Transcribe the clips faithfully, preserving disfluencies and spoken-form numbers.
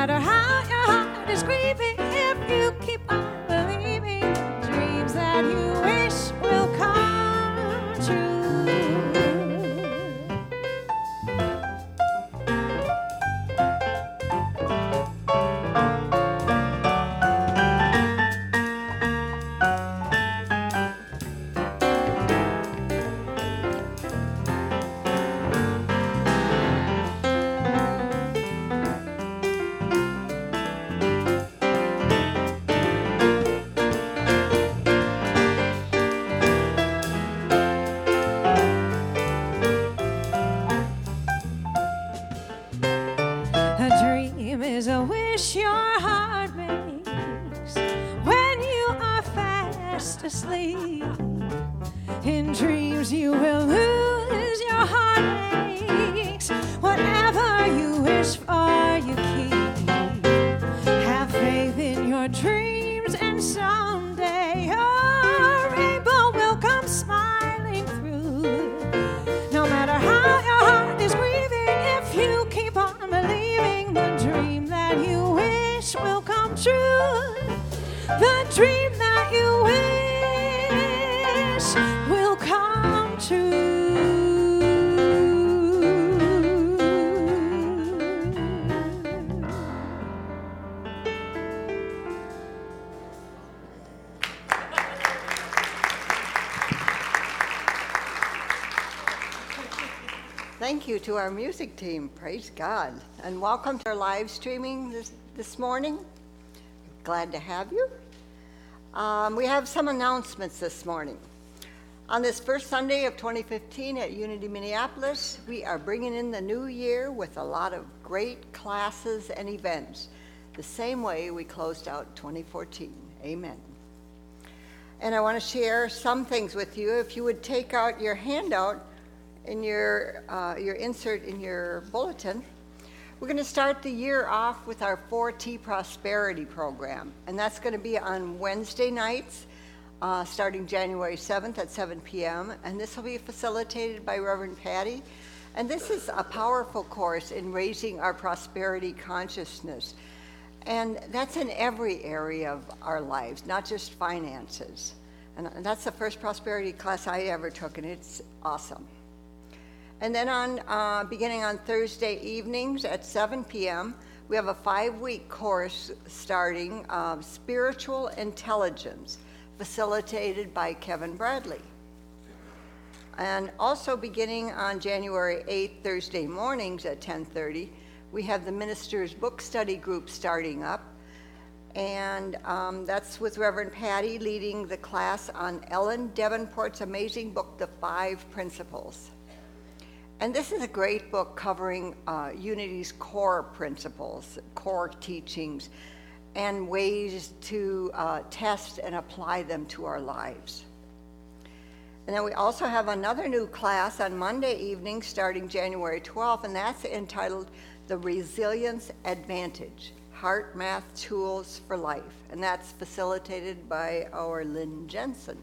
matter how your heart is grieving, if you keep on believing, dreams that you wish will come true. A dream is a wish your heart makes when you are fast asleep. In dreams you will lose your heartaches. Whatever you wish for, you keep. Have faith in your dreams, and someday your rainbow will come smiling through. No matter how your heart is grieving, if you keep on believing, the dream that you wish will come true. The dream that you wish will come true. Thank you to our music team. Praise God. And welcome to our live streaming this, this morning. Glad to have you. Um, we have some announcements this morning. On this first Sunday of twenty fifteen at Unity Minneapolis, we are bringing in the new year with a lot of great classes and events, the same way we closed out twenty fourteen. Amen. And I want to share some things with you. If you would take out your handout in your, uh, your insert in your bulletin, we're going to start the year off with our four T Prosperity program, and that's going to be on Wednesday nights, uh, starting January seventh at seven p.m., and this will be facilitated by Reverend Patty. And this is a powerful course in raising our prosperity consciousness, and that's in every area of our lives, not just finances. And that's the first prosperity class I ever took, and it's awesome. And then on uh, beginning on Thursday evenings at seven p.m., we have a five-week course starting, uh, Spiritual Intelligence, facilitated by Kevin Bradley. And also beginning on January eighth, Thursday mornings at ten thirty, we have the Ministers Book Study Group starting up. And um, that's with Reverend Patty leading the class on Ellen Davenport's amazing book, The Five Principles. And this is a great book covering uh, Unity's core principles, core teachings, and ways to uh, test and apply them to our lives. And then we also have another new class on Monday evening starting January twelfth, and that's entitled The Resilience Advantage, Heart Math Tools for Life. And that's facilitated by our Lynn Jensen.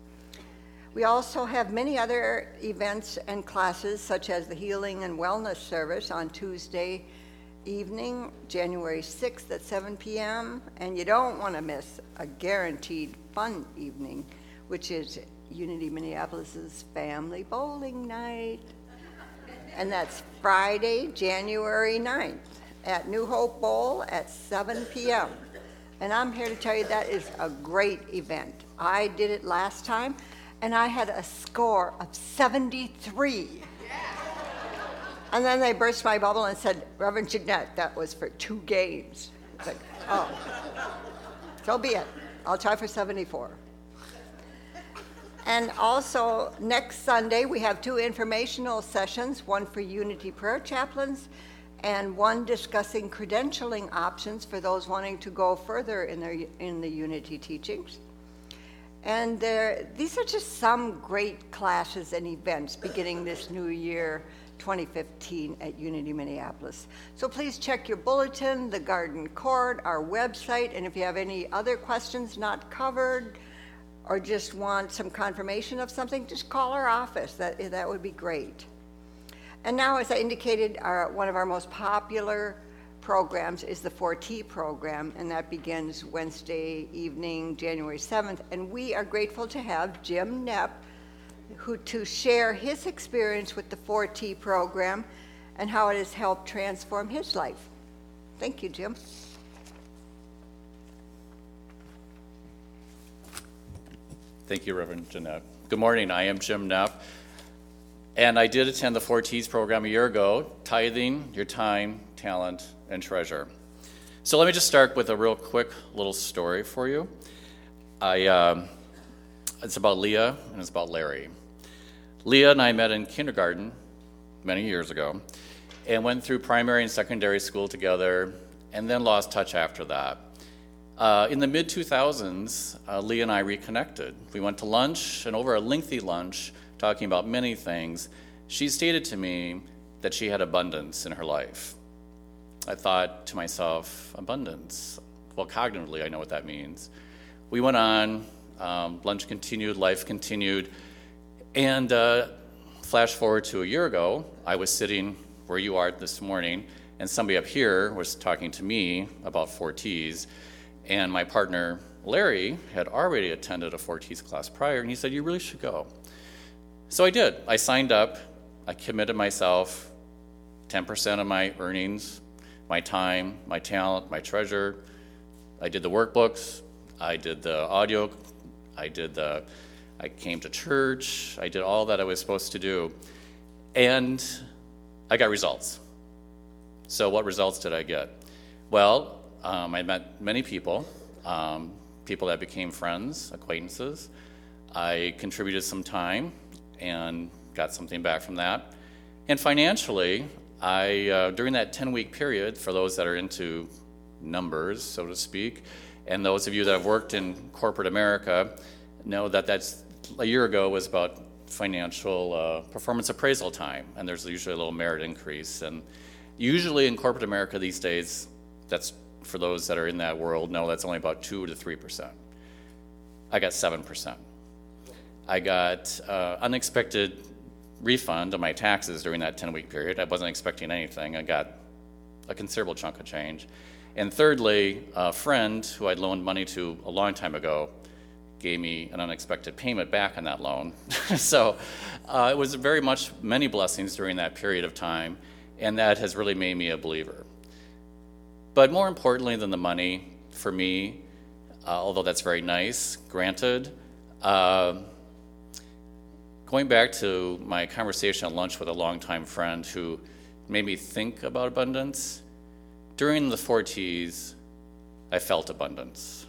We also have many other events and classes, such as the Healing and Wellness Service on Tuesday evening, January sixth at seven p.m. And you don't want to miss a guaranteed fun evening, which is Unity Minneapolis's Family Bowling Night. And that's Friday, January ninth at New Hope Bowl at seven p.m. And I'm here to tell you that is a great event. I did it last time, and I had a score of seventy-three. And then they burst my bubble and said, Reverend Jeanette, that was for two games. It's like, oh, so be it. I'll try for seventy-four. And also, next Sunday, we have two informational sessions, one for Unity Prayer Chaplains and one discussing credentialing options for those wanting to go further in, their, in the Unity teachings. And there, these are just some great classes and events beginning this new year, twenty fifteen, at Unity Minneapolis. So please check your bulletin, the Garden Court, our website, and if you have any other questions not covered or just want some confirmation of something, just call our office. That, that would be great. And now, as I indicated, our, one of our most popular programs is the four T program, and that begins Wednesday evening, January seventh. And we are grateful to have Jim Knapp who to share his experience with the four T program and how it has helped transform his life. Thank you, Jim. Thank you, Reverend Jeanette. Good morning, I am Jim Knapp, and I did attend the four T's program a year ago, tithing your time, talent, and treasure. So let me just start with a real quick little story for you. I, um, it's about Leah and it's about Larry. Leah and I met in kindergarten many years ago and went through primary and secondary school together and then lost touch after that. Uh, in the mid two thousands, uh, Leah and I reconnected. We went to lunch, and over a lengthy lunch, talking about many things, she stated to me that she had abundance in her life. I thought to myself, abundance? Well, cognitively, I know what that means. We went on, um, lunch continued, life continued, and uh, flash forward to a year ago, I was sitting where you are this morning, and somebody up here was talking to me about four T's. And my partner, Larry, had already attended a four T's class prior, and he said, you really should go. So I did. I signed up. I committed myself, ten percent of my earnings, my time, my talent, my treasure. I did the workbooks. I did the audio. I did the, I came to church. I did all that I was supposed to do. And I got results. So what results did I get? Well, Um, I met many people, um, people that became friends, acquaintances. I contributed some time and got something back from that. And financially, I uh, during that ten-week period, for those that are into numbers, so to speak, and those of you that have worked in corporate America know that that's a year ago was about financial uh, performance appraisal time, and there's usually a little merit increase. And usually in corporate America these days, that's for those that are in that world, know that's only about two to three percent. I got seven percent. I got uh, unexpected refund of my taxes during that ten-week period. I wasn't expecting anything. I got a considerable chunk of change. And thirdly, a friend who I'd loaned money to a long time ago gave me an unexpected payment back on that loan. So uh, it was very much many blessings during that period of time, and that has really made me a believer. But more importantly than the money, for me, uh, although that's very nice, granted, uh, going back to my conversation at lunch with a longtime friend who made me think about abundance, during the four T's, I felt abundance.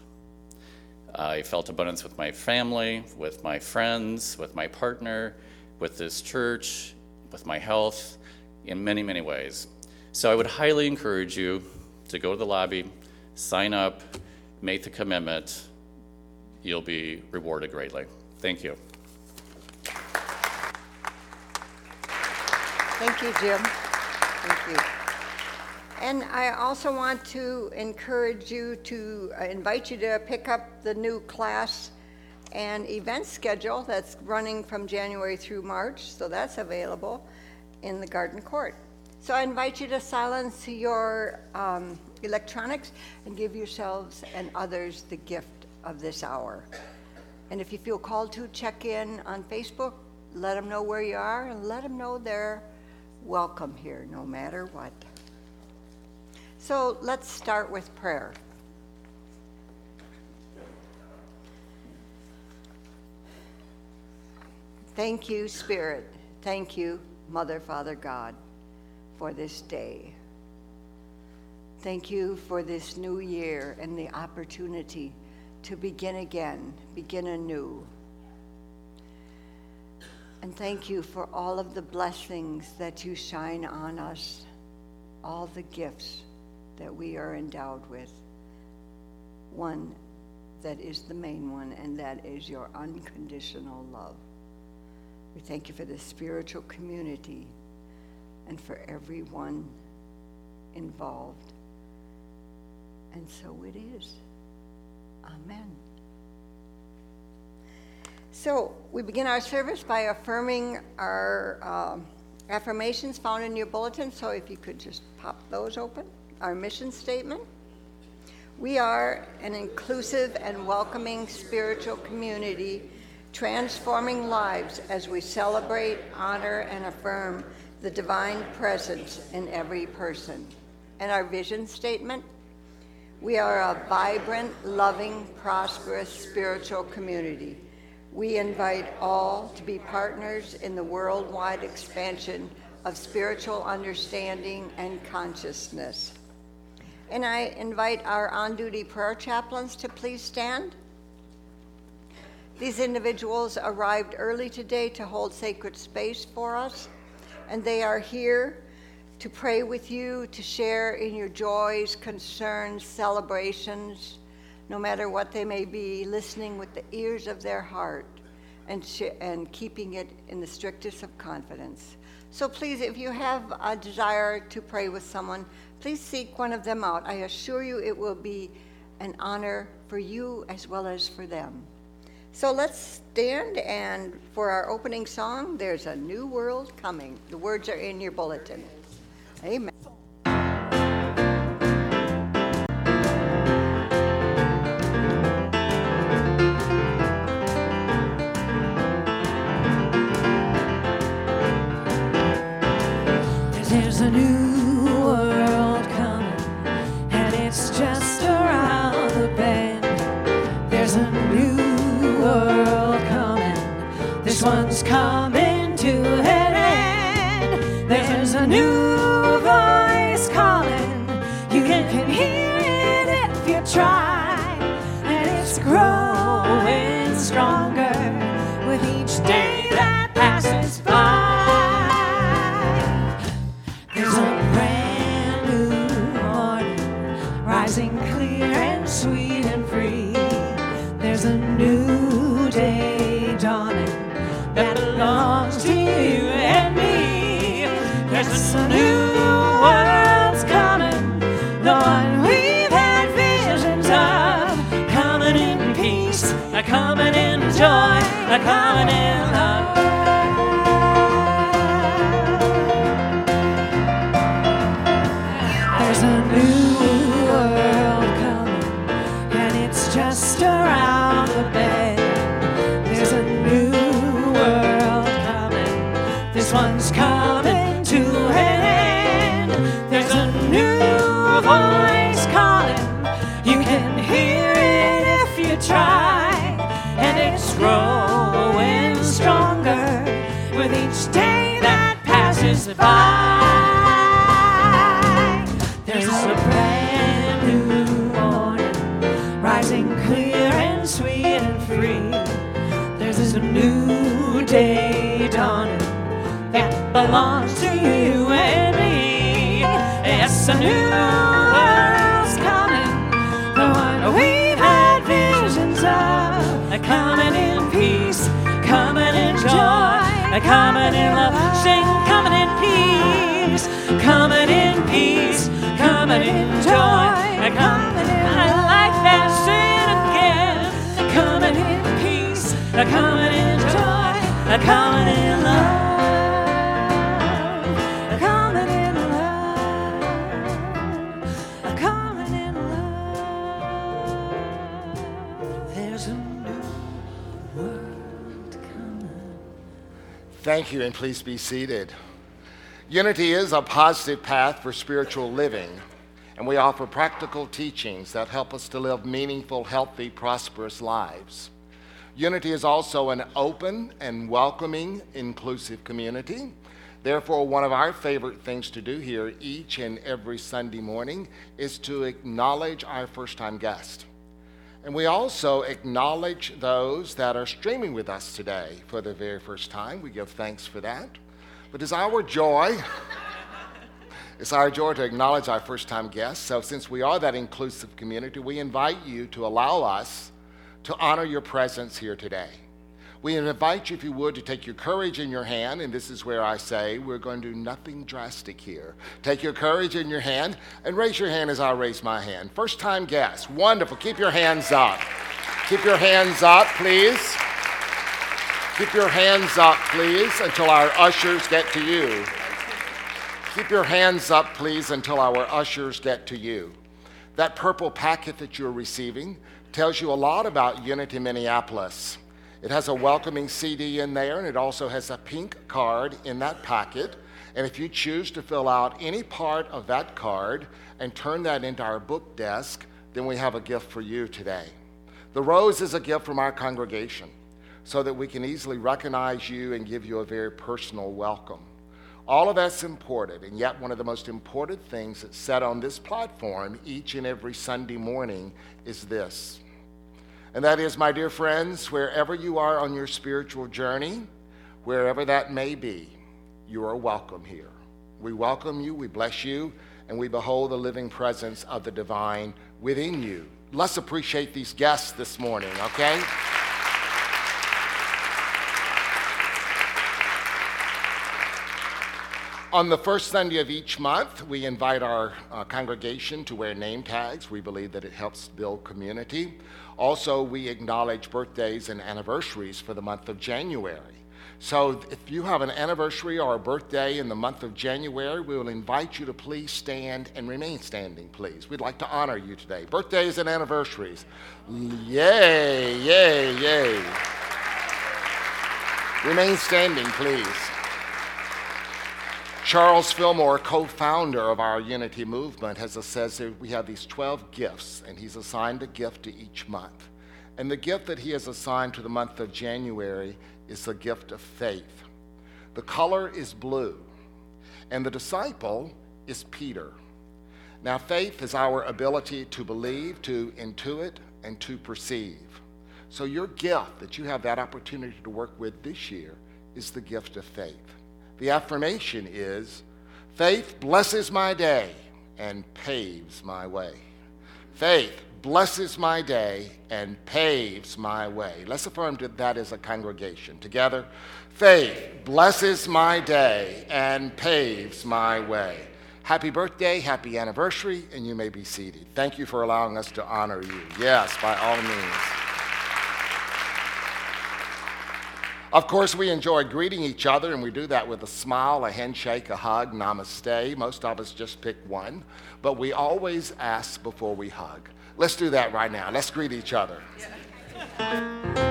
I felt abundance with my family, with my friends, with my partner, with this church, with my health, in many, many ways. So I would highly encourage you to go to the lobby, sign up, make the commitment. You'll be rewarded greatly. Thank you. Thank you, Jim. Thank you. And I also want to encourage you to uh, invite you to pick up the new class and event schedule that's running from January through March, so that's available in the Garden Court. So I invite you to silence your um, electronics and give yourselves and others the gift of this hour. And if you feel called to, check in on Facebook, let them know where you are, and let them know they're welcome here no matter what. So let's start with prayer. Thank you, Spirit. Thank you, Mother, Father, God, for this day. Thank you for this new year and the opportunity to begin again, begin anew. And thank you for all of the blessings that you shine on us, all the gifts that we are endowed with. One that is the main one, and that is your unconditional love. We thank you for the spiritual community and for everyone involved. And so it is. Amen. So we begin our service by affirming our uh, affirmations found in your bulletin. So if you could just pop those open, our mission statement. We are an inclusive and welcoming spiritual community, transforming lives as we celebrate, honor, and affirm the divine presence in every person. And our vision statement, we are a vibrant, loving, prosperous spiritual community. We invite all to be partners in the worldwide expansion of spiritual understanding and consciousness. And I invite our on-duty prayer chaplains to please stand. These individuals arrived early today to hold sacred space for us, and they are here to pray with you, to share in your joys, concerns, celebrations, no matter what they may be, listening with the ears of their heart and, sh- and keeping it in the strictest of confidence. So please, if you have a desire to pray with someone, please seek one of them out. I assure you it will be an honor for you as well as for them. So let's stand, and for our opening song, There's a New World Coming. The words are in your bulletin. Amen. There's a new world coming, and it's just around the bend. There's a new world coming, this one's coming to an end. There's a new voice calling, you can, can hear it if you try, and it's growing stronger with each day that passes by. There's a brand new morning, rising clear and sweet and free. There's a new day dawning that belongs to you and me. There's a new world's coming, the one we've had visions of, coming in peace, a coming in joy, a coming in love. There's a new world coming, and it's just around the bend. There's a new world coming, this one's coming to an end. There's a new voice calling, you can hear it if you try, and it's growing stronger with each day that passes by. There's a brand new morning, rising clear and sweet and free. There's a new day dawning that belongs to you and me. Yes, a new world's coming, the one we've had visions of, coming in peace, coming in joy, coming in love. Sing, coming in peace, coming in peace, coming in joy, coming in love. I like that, sing it again. Coming in peace, coming in joy, coming in love. Coming in love, coming in love. There's a new world coming. Thank you, and please be seated. Unity is a positive path for spiritual living, and we offer practical teachings that help us to live meaningful, healthy, prosperous lives. Unity is also an open and welcoming, inclusive community. Therefore, one of our favorite things to do here each and every Sunday morning is to acknowledge our first-time guest. And we also acknowledge those that are streaming with us today for the very first time. We give thanks for that. But it's our joy, it's our joy to acknowledge our first-time guests. So since we are that inclusive community, we invite you to allow us to honor your presence here today. We invite you, if you would, to take your courage in your hand, and this is where I say we're going to do nothing drastic here. Take your courage in your hand and raise your hand as I raise my hand. First-time guests, wonderful. Keep your hands up. Keep your hands up, please. Keep your hands up, please, until our ushers get to you. Keep your hands up, please, until our ushers get to you. That purple packet that you're receiving tells you a lot about Unity Minneapolis. It has a welcoming C D in there, and it also has a pink card in that packet. And if you choose to fill out any part of that card and turn that into our book desk, then we have a gift for you today. The rose is a gift from our congregation so that we can easily recognize you and give you a very personal welcome. All of that's important, and yet one of the most important things that's said on this platform each and every Sunday morning is this. And that is, my dear friends, wherever you are on your spiritual journey, wherever that may be, you are welcome here. We welcome you, we bless you, and we behold the living presence of the divine within you. Let's appreciate these guests this morning, okay? On the first Sunday of each month, we invite our uh, congregation to wear name tags. We believe that it helps build community. Also, we acknowledge birthdays and anniversaries for the month of January. So if you have an anniversary or a birthday in the month of January, we will invite you to please stand and remain standing, please. We'd like to honor you today. Birthdays and anniversaries. Yay, yay, yay. Remain standing, please. Charles Fillmore, co-founder of our Unity movement, has says that we have these twelve gifts, and he's assigned a gift to each month. And the gift that he has assigned to the month of January is the gift of faith. The color is blue, and the disciple is Peter. Now, faith is our ability to believe, to intuit, and to perceive. So your gift that you have that opportunity to work with this year is the gift of faith. The affirmation is, faith blesses my day and paves my way. Faith blesses my day and paves my way. Let's affirm that as a congregation. Together, faith blesses my day and paves my way. Happy birthday, happy anniversary, and you may be seated. Thank you for allowing us to honor you. Yes, by all means. Of course, we enjoy greeting each other, and we do that with a smile, a handshake, a hug, namaste. Most of us just pick one, but we always ask before we hug. Let's do that right now. Let's greet each other. Yeah.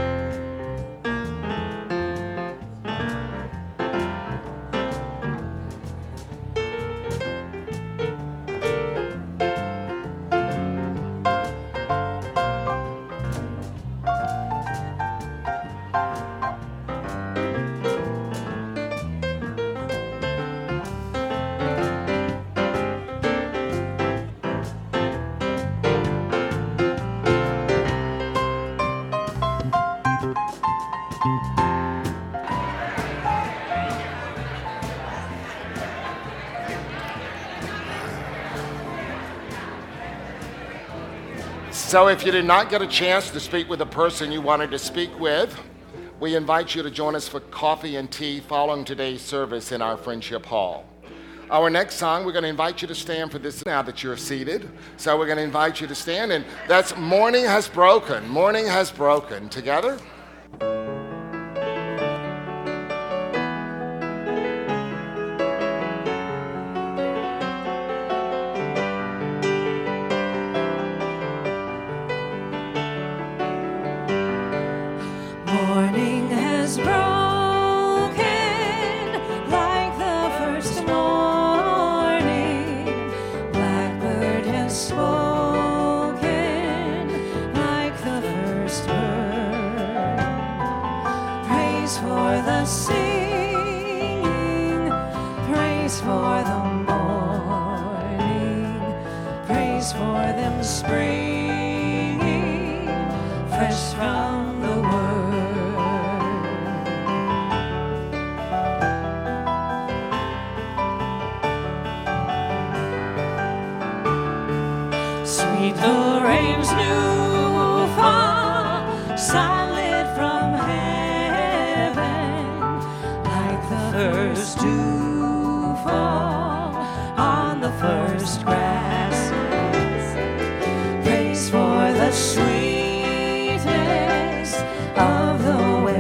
So if you did not get a chance to speak with the person you wanted to speak with, we invite you to join us for coffee and tea following today's service in our Friendship Hall. Our next song, we're going to invite you to stand for this now that you're seated. So we're going to invite you to stand, and that's Morning Has Broken. Morning Has Broken. Together?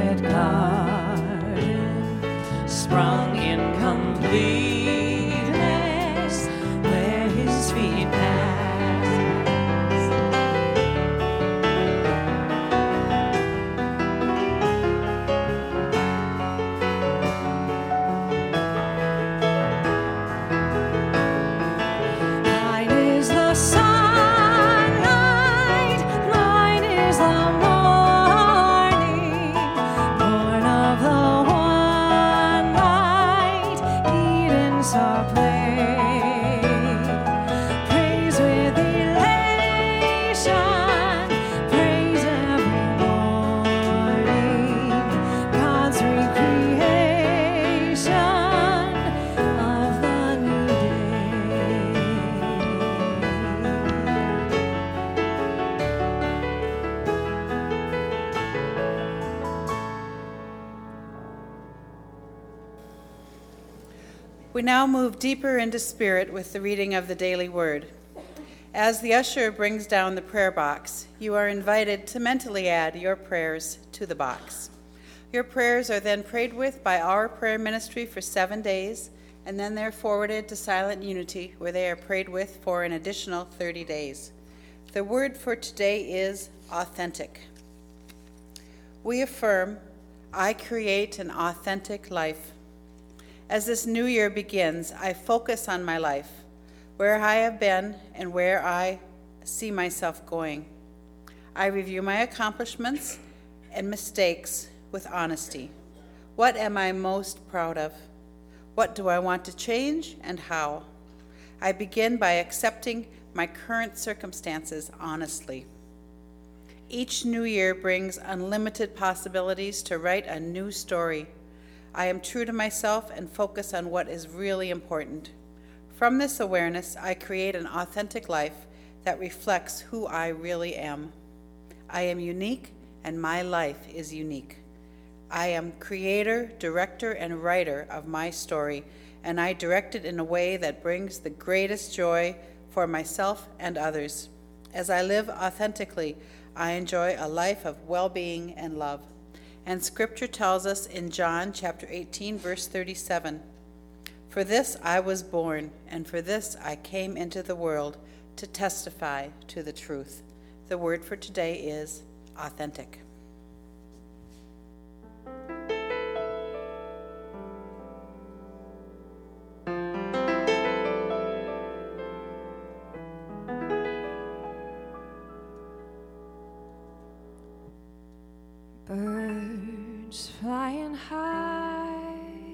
Sprung in completeness. We now move deeper into spirit with the reading of the daily word. As the usher brings down the prayer box, you are invited to mentally add your prayers to the box. Your prayers are then prayed with by our prayer ministry for seven days, and then they're forwarded to Silent Unity, where they are prayed with for an additional thirty days. The word for today is authentic. We affirm, I create an authentic life. As this new year begins, I focus on my life, where I have been and where I see myself going. I review my accomplishments and mistakes with honesty. What am I most proud of? What do I want to change and how? I begin by accepting my current circumstances honestly. Each new year brings unlimited possibilities to write a new story. I am true to myself and focus on what is really important. From this awareness, I create an authentic life that reflects who I really am. I am unique, and my life is unique. I am creator, director, and writer of my story, and I direct it in a way that brings the greatest joy for myself and others. As I live authentically, I enjoy a life of well-being and love. And Scripture tells us in John chapter eighteen, verse thirty-seven, for this I was born, and for this I came into the world, to testify to the truth. The word for today is authentic. Birds flying high,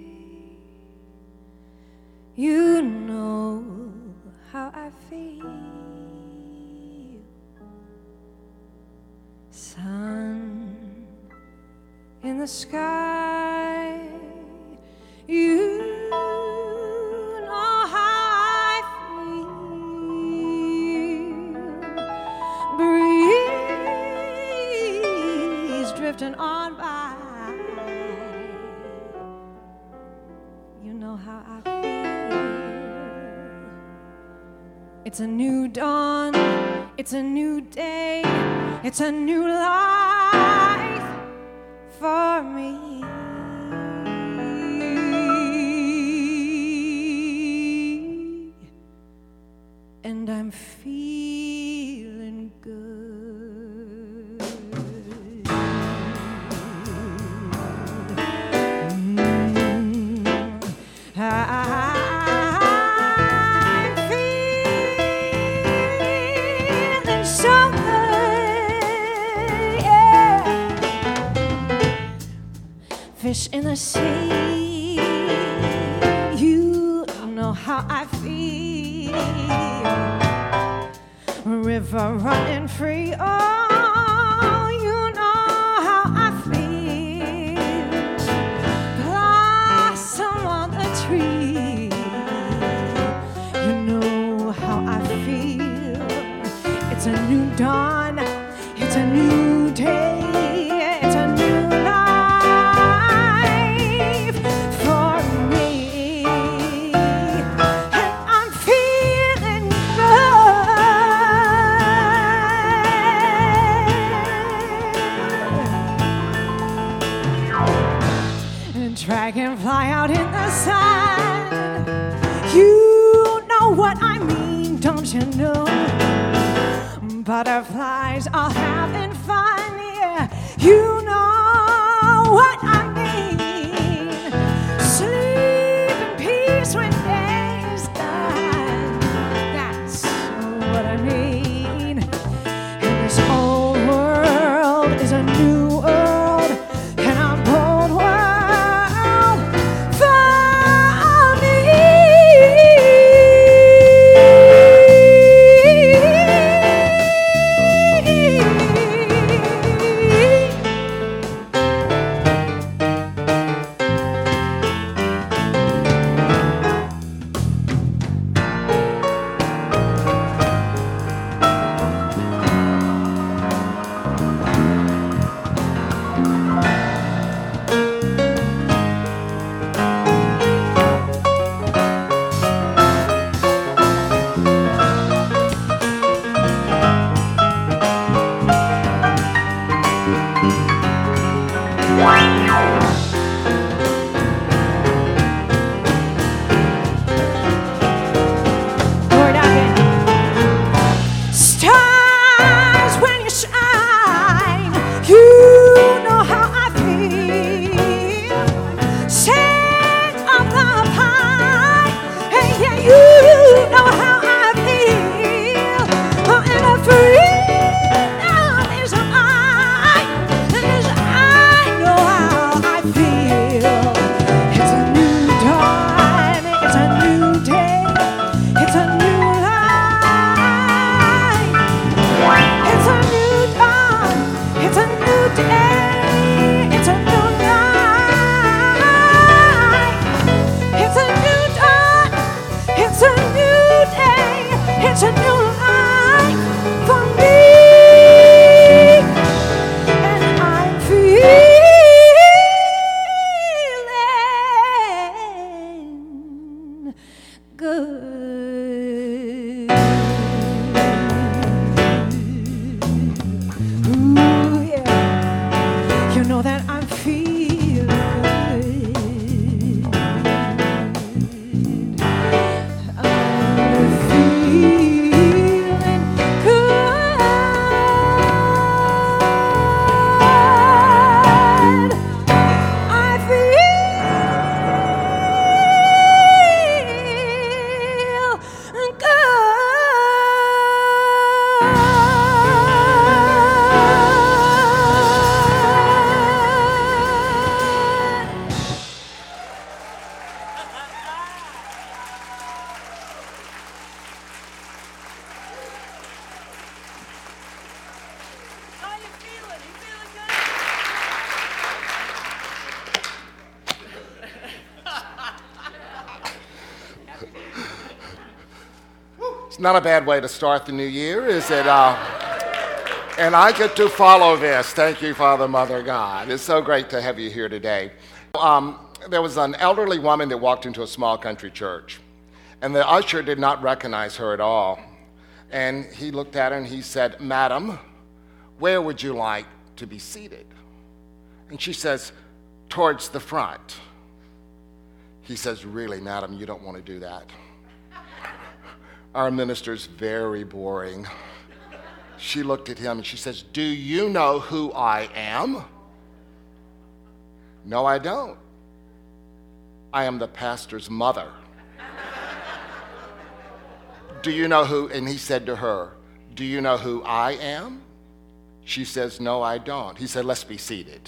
you know how I feel. Sun in the sky, you know how I feel. Breeze drifting on by, you know how I feel. It's a new dawn, it's a new day, it's a new life for me. And I'm feeling good. Mm. I'm feeling so good, yeah. Fish in the sea, you know how I feel. River running free, oh, you know how I feel. Blossom on the tree, you know how I feel. It's a new dawn, it's a new day, it's a new life for me. And I'm feeling good. And dragonfly out in the sun, you know what I mean, don't you know? Butterflies all having fun, yeah, you know what I mean. Sleep in peace when day's done, that's what I mean. And this old world is a new world, and a bold world for me. Not a bad way to start the new year, is it? Uh, and I get to follow this. Thank you, Father, Mother, God. It's so great to have you here today. Um, there was an elderly woman that walked into a small country church, and the usher did not recognize her at all. And he looked at her and he said, "Madam, where would you like to be seated?" And she says, "Towards the front." He says, "Really, madam, you don't want to do that. Our minister's very boring." She looked at him and she says, "Do you know who I am?" "No, I don't. I am the pastor's mother." "Do you know who?" And he said to her, "Do you know who I am?" She says, "No, I don't." He said, "Let's be seated."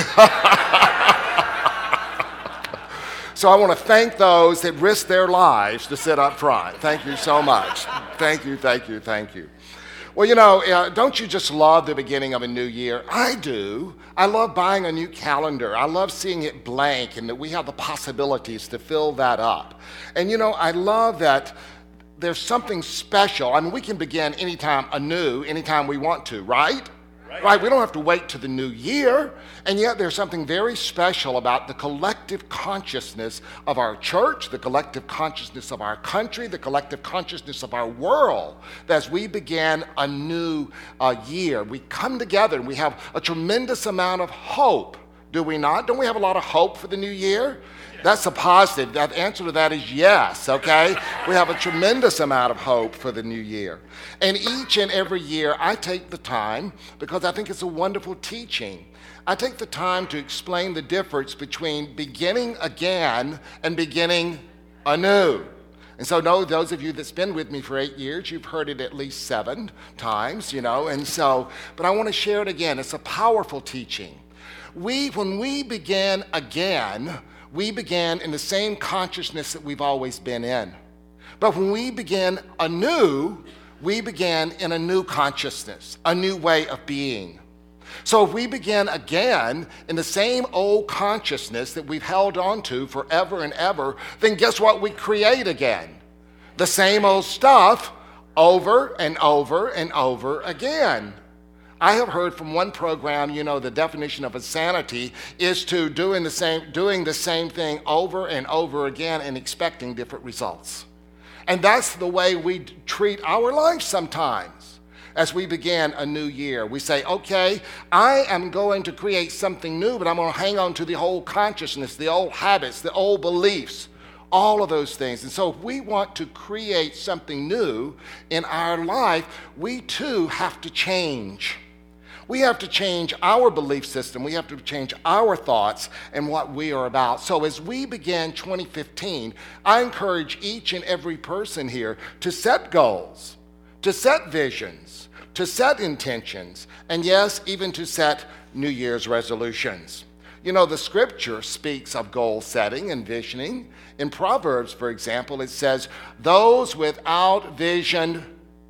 So I want to thank those that risk their lives to sit up front. Thank you so much. Thank you, thank you, thank you. Well, you know, uh, don't you just love the beginning of a new year? I do. I love buying a new calendar. I love seeing it blank and that we have the possibilities to fill that up. And, you know, I love that there's something special. I mean, we can begin anytime anew, anytime we want to, right? Right. Right, we don't have to wait to the new year, and yet there's something very special about the collective consciousness of our church, the collective consciousness of our country, the collective consciousness of our world. That as we begin a new uh, year, we come together and we have a tremendous amount of hope, do we not? Don't we have a lot of hope for the new year? That's a positive. The answer to that is yes, okay? We have a tremendous amount of hope for the new year. And each and every year, I take the time, because I think it's a wonderful teaching, I take the time to explain the difference between beginning again and beginning anew. And so know those of you that's been with me for eight years, you've heard it at least seven times, you know, and so, but I want to share it again. It's a powerful teaching. We, when we begin again, we began in the same consciousness that we've always been in. But when we begin anew, we began in a new consciousness, a new way of being. So if we begin again in the same old consciousness that we've held on to forever and ever, then guess what we create again? The same old stuff over and over and over again. I have heard from one program, you know, the definition of insanity is to doing the same, doing the same thing over and over again and expecting different results. And that's the way we treat our life sometimes. As we begin a new year, we say, okay, I am going to create something new, but I'm going to hang on to the old consciousness, the old habits, the old beliefs, all of those things. And so if we want to create something new in our life, we too have to change. We have to change our belief system. We have to change our thoughts and what we are about. So as we begin twenty fifteen, I encourage each and every person here to set goals, to set visions, to set intentions, and yes, even to set New Year's resolutions. You know, the scripture speaks of goal setting and visioning. In Proverbs, for example, it says, "Those without vision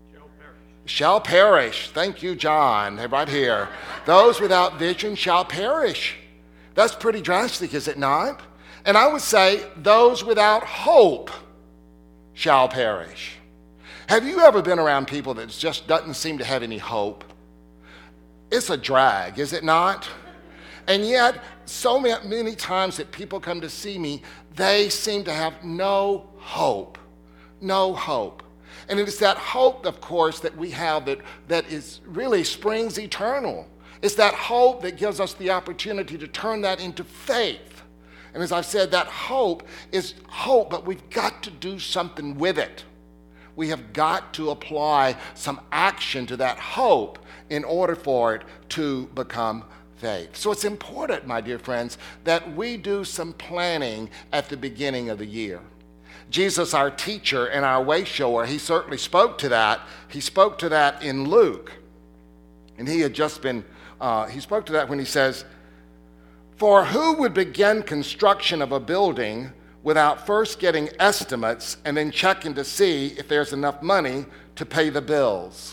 shall perish." Thank you, John, right here. Those without vision shall perish. That's pretty drastic, is it not? And I would say, those without hope shall perish. Have you ever been around people that just doesn't seem to have any hope? It's a drag, is it not? And yet, so many times that people come to see me, they seem to have no hope. No hope. And it is that hope, of course, that we have that, that is really springs eternal. It's that hope that gives us the opportunity to turn that into faith. And as I've said, that hope is hope, but we've got to do something with it. We have got to apply some action to that hope in order for it to become faith. So it's important, my dear friends, that we do some planning at the beginning of the year. Jesus, our teacher and our way shower, he certainly spoke to that. He spoke to that in Luke. And he had just been, uh, he spoke to that when he says, "For who would begin construction of a building without first getting estimates and then checking to see if there's enough money to pay the bills?"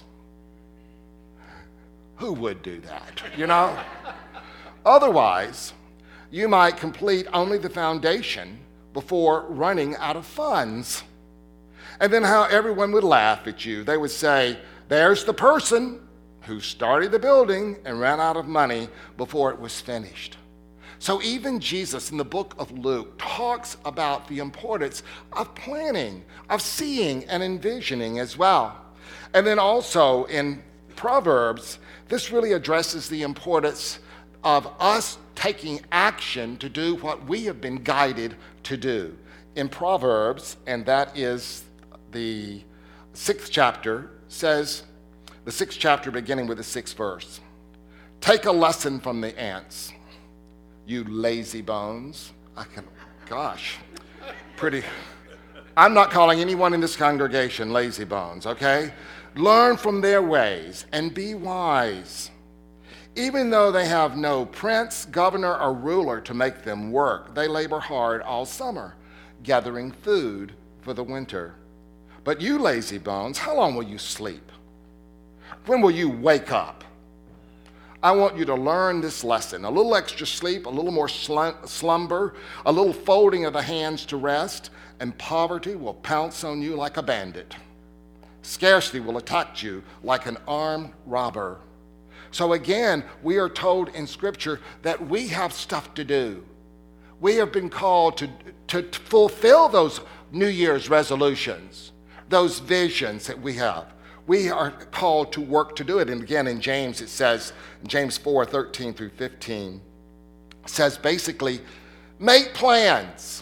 Who would do that, you know? Otherwise, you might complete only the foundation before running out of funds. And then how everyone would laugh at you. They would say, there's the person who started the building and ran out of money before it was finished. So even Jesus in the book of Luke talks about the importance of planning, of seeing and envisioning as well. And then also in Proverbs, this really addresses the importance of us taking action to do what we have been guided to do. In Proverbs, and that is the sixth chapter, says, the sixth chapter beginning with the sixth verse, take a lesson from the ants, you lazy bones. I can, gosh, pretty, I'm not calling anyone in this congregation lazy bones, okay? Learn from their ways and be wise. Even though they have no prince, governor, or ruler to make them work, they labor hard all summer, gathering food for the winter. But you lazy bones, how long will you sleep? When will you wake up? I want you to learn this lesson. A little extra sleep, a little more slumber, a little folding of the hands to rest, and poverty will pounce on you like a bandit. Scarcity will attack you like an armed robber. So again, we are told in Scripture that we have stuff to do. We have been called to, to fulfill those New Year's resolutions, those visions that we have. We are called to work to do it. And again, in James, it says, in James four, thirteen through fifteen, it says basically, make plans,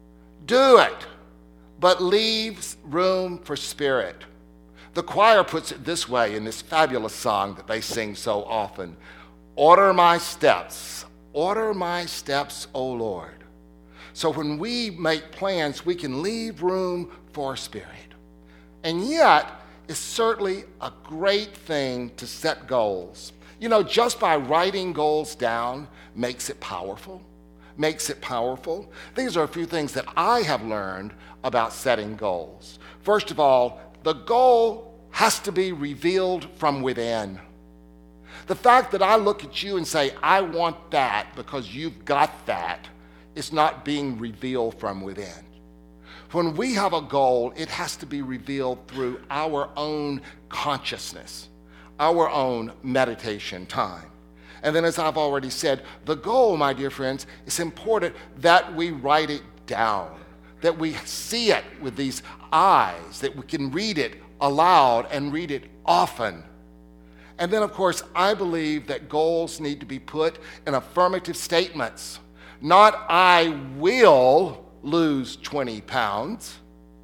do it, but leave room for spirit. The choir puts it this way in this fabulous song that they sing so often. Order my steps, order my steps, O Lord. So when we make plans, we can leave room for spirit. And yet, it's certainly a great thing to set goals. You know, just by writing goals down makes it powerful, makes it powerful. These are a few things that I have learned about setting goals. First of all, the goal has to be revealed from within. The fact that I look at you and say, I want that because you've got that, is not being revealed from within. When we have a goal, it has to be revealed through our own consciousness, our own meditation time. And then, as I've already said, the goal, my dear friends, it's important that we write it down, that we see it with these eyes, that we can read it aloud and read it often. And then, of course, I believe that goals need to be put in affirmative statements, not I will lose twenty pounds.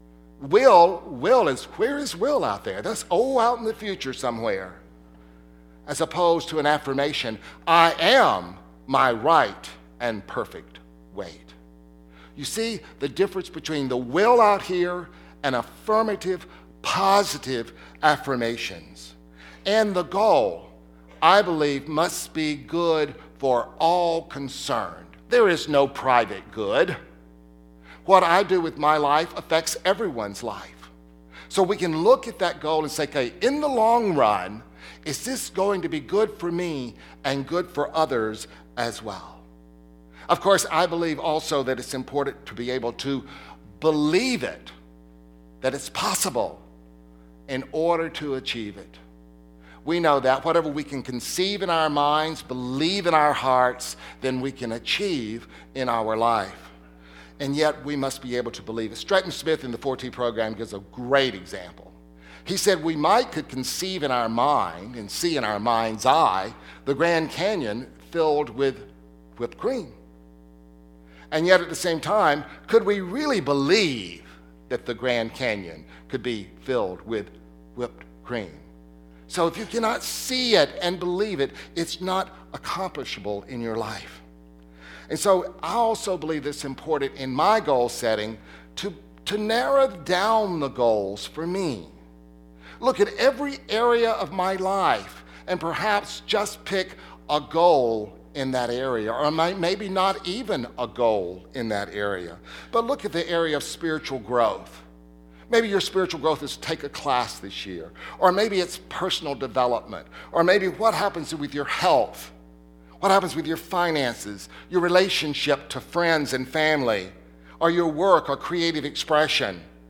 Will, will is, where is will out there? That's oh out in the future somewhere. As opposed to an affirmation, I am my right and perfect weight. You see the difference between the will out here and affirmative, positive affirmations. And the goal, I believe, must be good for all concerned. There is no private good. What I do with my life affects everyone's life. So we can look at that goal and say, okay, in the long run, is this going to be good for me and good for others as well? Of course, I believe also that it's important to be able to believe it, that it's possible in order to achieve it. We know that whatever we can conceive in our minds, believe in our hearts, then we can achieve in our life. And yet we must be able to believe it. Stretton Smith in the four T program gives a great example. He said we might could conceive in our mind and see in our mind's eye the Grand Canyon filled with whipped cream. And yet at the same time, could we really believe that the Grand Canyon could be filled with whipped cream? So if you cannot see it and believe it, it's not accomplishable in your life. And so I also believe it's important in my goal setting to, to narrow down the goals for me. Look at every area of my life and perhaps just pick a goal in that area, or maybe not even a goal in that area. But look at the area of spiritual growth. Maybe your spiritual growth is take a class this year, or maybe it's personal development, or maybe what happens with your health. What happens with your finances, your relationship to friends and family, or your work or creative expression,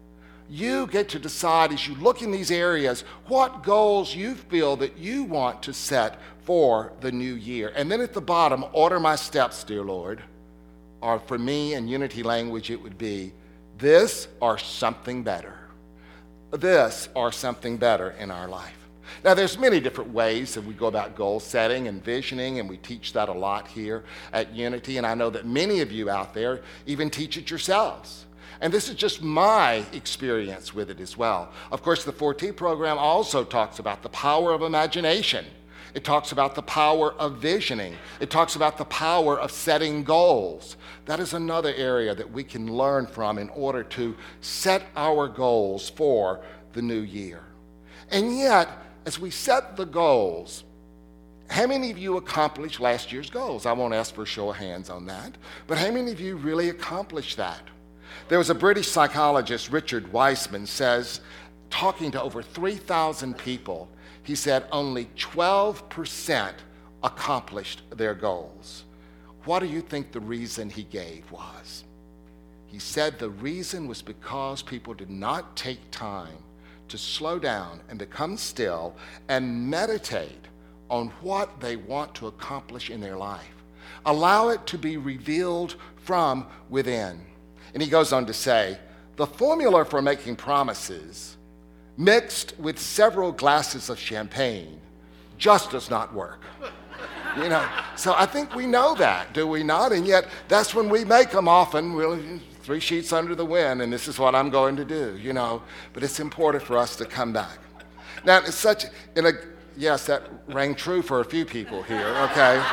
you get to decide as you look in these areas what goals you feel that you want to set for the new year. And then at the bottom, order my steps, dear Lord. Or for me in Unity language, it would be this or something better. This or something better in our life. Now, there's many different ways that we go about goal setting and visioning, and we teach that a lot here at Unity. And I know that many of you out there even teach it yourselves. And this is just my experience with it as well. Of course, the four T program also talks about the power of imagination. It talks about the power of visioning. It talks about the power of setting goals. That is another area that we can learn from in order to set our goals for the new year. And yet, as we set the goals, how many of you accomplished last year's goals? I won't ask for a show of hands on that, but how many of you really accomplished that? There was a British psychologist, Richard Wiseman, says, talking to over three thousand people, he said only twelve percent accomplished their goals. What do you think the reason he gave was? He said the reason was because people did not take time to slow down and become still and meditate on what they want to accomplish in their life. Allow it to be revealed from within. And he goes on to say, the formula for making promises mixed with several glasses of champagne just does not work. You know, so I think we know that, do we not? And yet that's when we make them often. We'll, three sheets under the wind, and this is what I'm going to do, you know. But it's important for us to come back. Now, it's such, in a, yes, that rang true for a few people here, okay?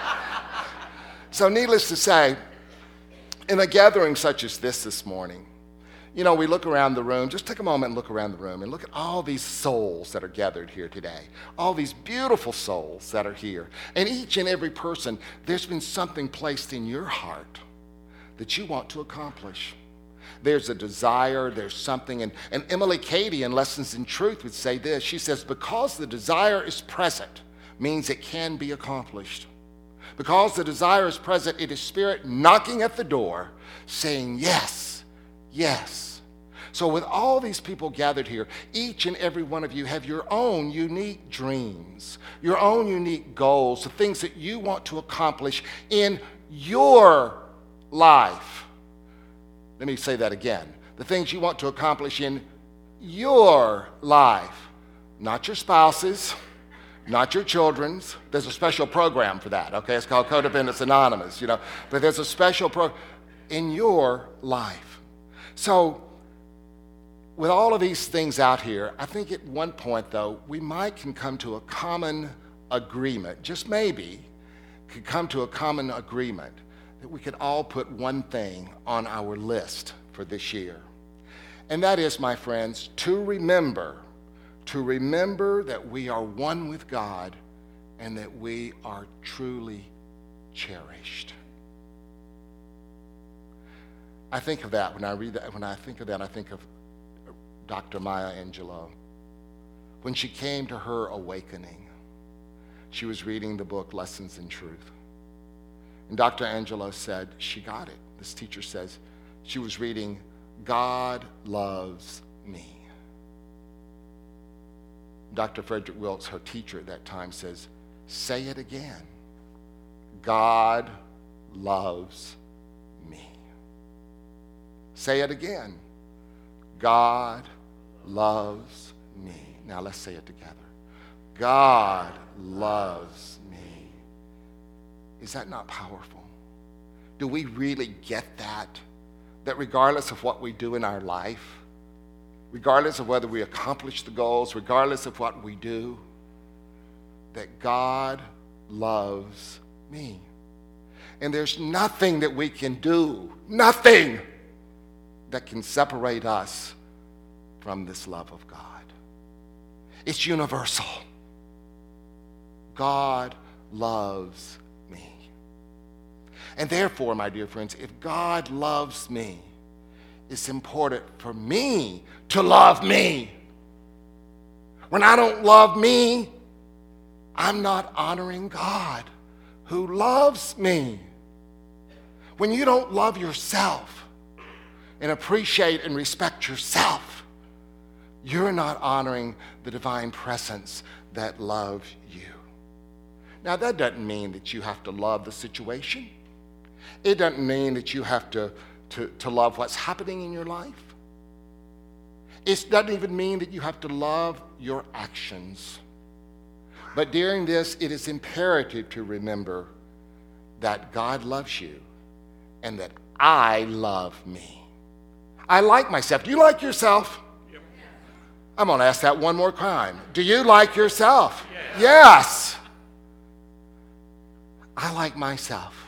So needless to say, in a gathering such as this this morning, you know, we look around the room, just take a moment and look around the room and look at all these souls that are gathered here today, all these beautiful souls that are here. And each and every person, there's been something placed in your heart that you want to accomplish. There's a desire, there's something, and, and Emily Cady in Lessons in Truth would say this. She says, because the desire is present means it can be accomplished. Because the desire is present, it is spirit knocking at the door saying, yes, yes. So with all these people gathered here, each and every one of you have your own unique dreams, your own unique goals, the things that you want to accomplish in your life. Let me say that again. The things you want to accomplish in your life, not your spouse's, not your children's. There's a special program for that, okay? It's called Codependence Anonymous, you know. But there's a special program in your life. So with all of these things out here, I think at one point, though, we might can come to a common agreement, just maybe, could come to a common agreement that we could all put one thing on our list for this year. And that is, my friends, to remember to remember that we are one with God and that we are truly cherished. I think of that when I read that, when I think of that, I think of Doctor Maya Angelou. When she came to her awakening, she was reading the book Lessons in Truth. And Doctor Angelou said she got it. This teacher says she was reading, God loves me. Doctor Frederick Wilkes, her teacher at that time, says, say it again. God loves me. Say it again. God loves me. Now let's say it together. God loves me. Is that not powerful? Do we really get that? That regardless of what we do in our life, regardless of whether we accomplish the goals, regardless of what we do, that God loves me. And there's nothing that we can do, nothing that can separate us from this love of God. It's universal. God loves me. And therefore, my dear friends, if God loves me, it's important for me to love me. When I don't love me, I'm not honoring God who loves me. When you don't love yourself and appreciate and respect yourself, you're not honoring the divine presence that loves you. Now, that doesn't mean that you have to love the situation. It doesn't mean that you have to, to, to love what's happening in your life. It doesn't even mean that you have to love your actions. But during this, it is imperative to remember that God loves you and that I love me. I like myself. Do you like yourself? Yep. I'm going to ask that one more time. Do you like yourself? Yes. Yes. I like myself.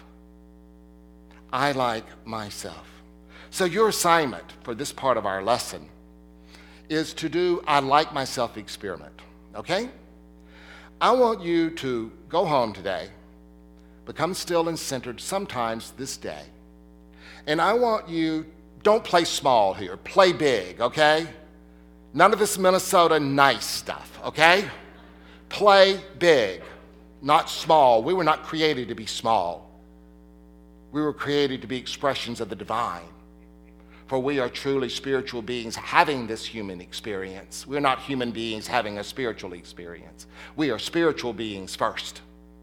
I like myself. So your assignment for this part of our lesson is to do I like myself experiment, okay? I want you to go home today, become still and centered sometimes this day, and I want you, don't play small here, play big, okay? None of this Minnesota nice stuff, okay? Play big, not small. We were not created to be small. We were created to be expressions of the divine. For we are truly spiritual beings having this human experience. We're not human beings having a spiritual experience. We are spiritual beings first.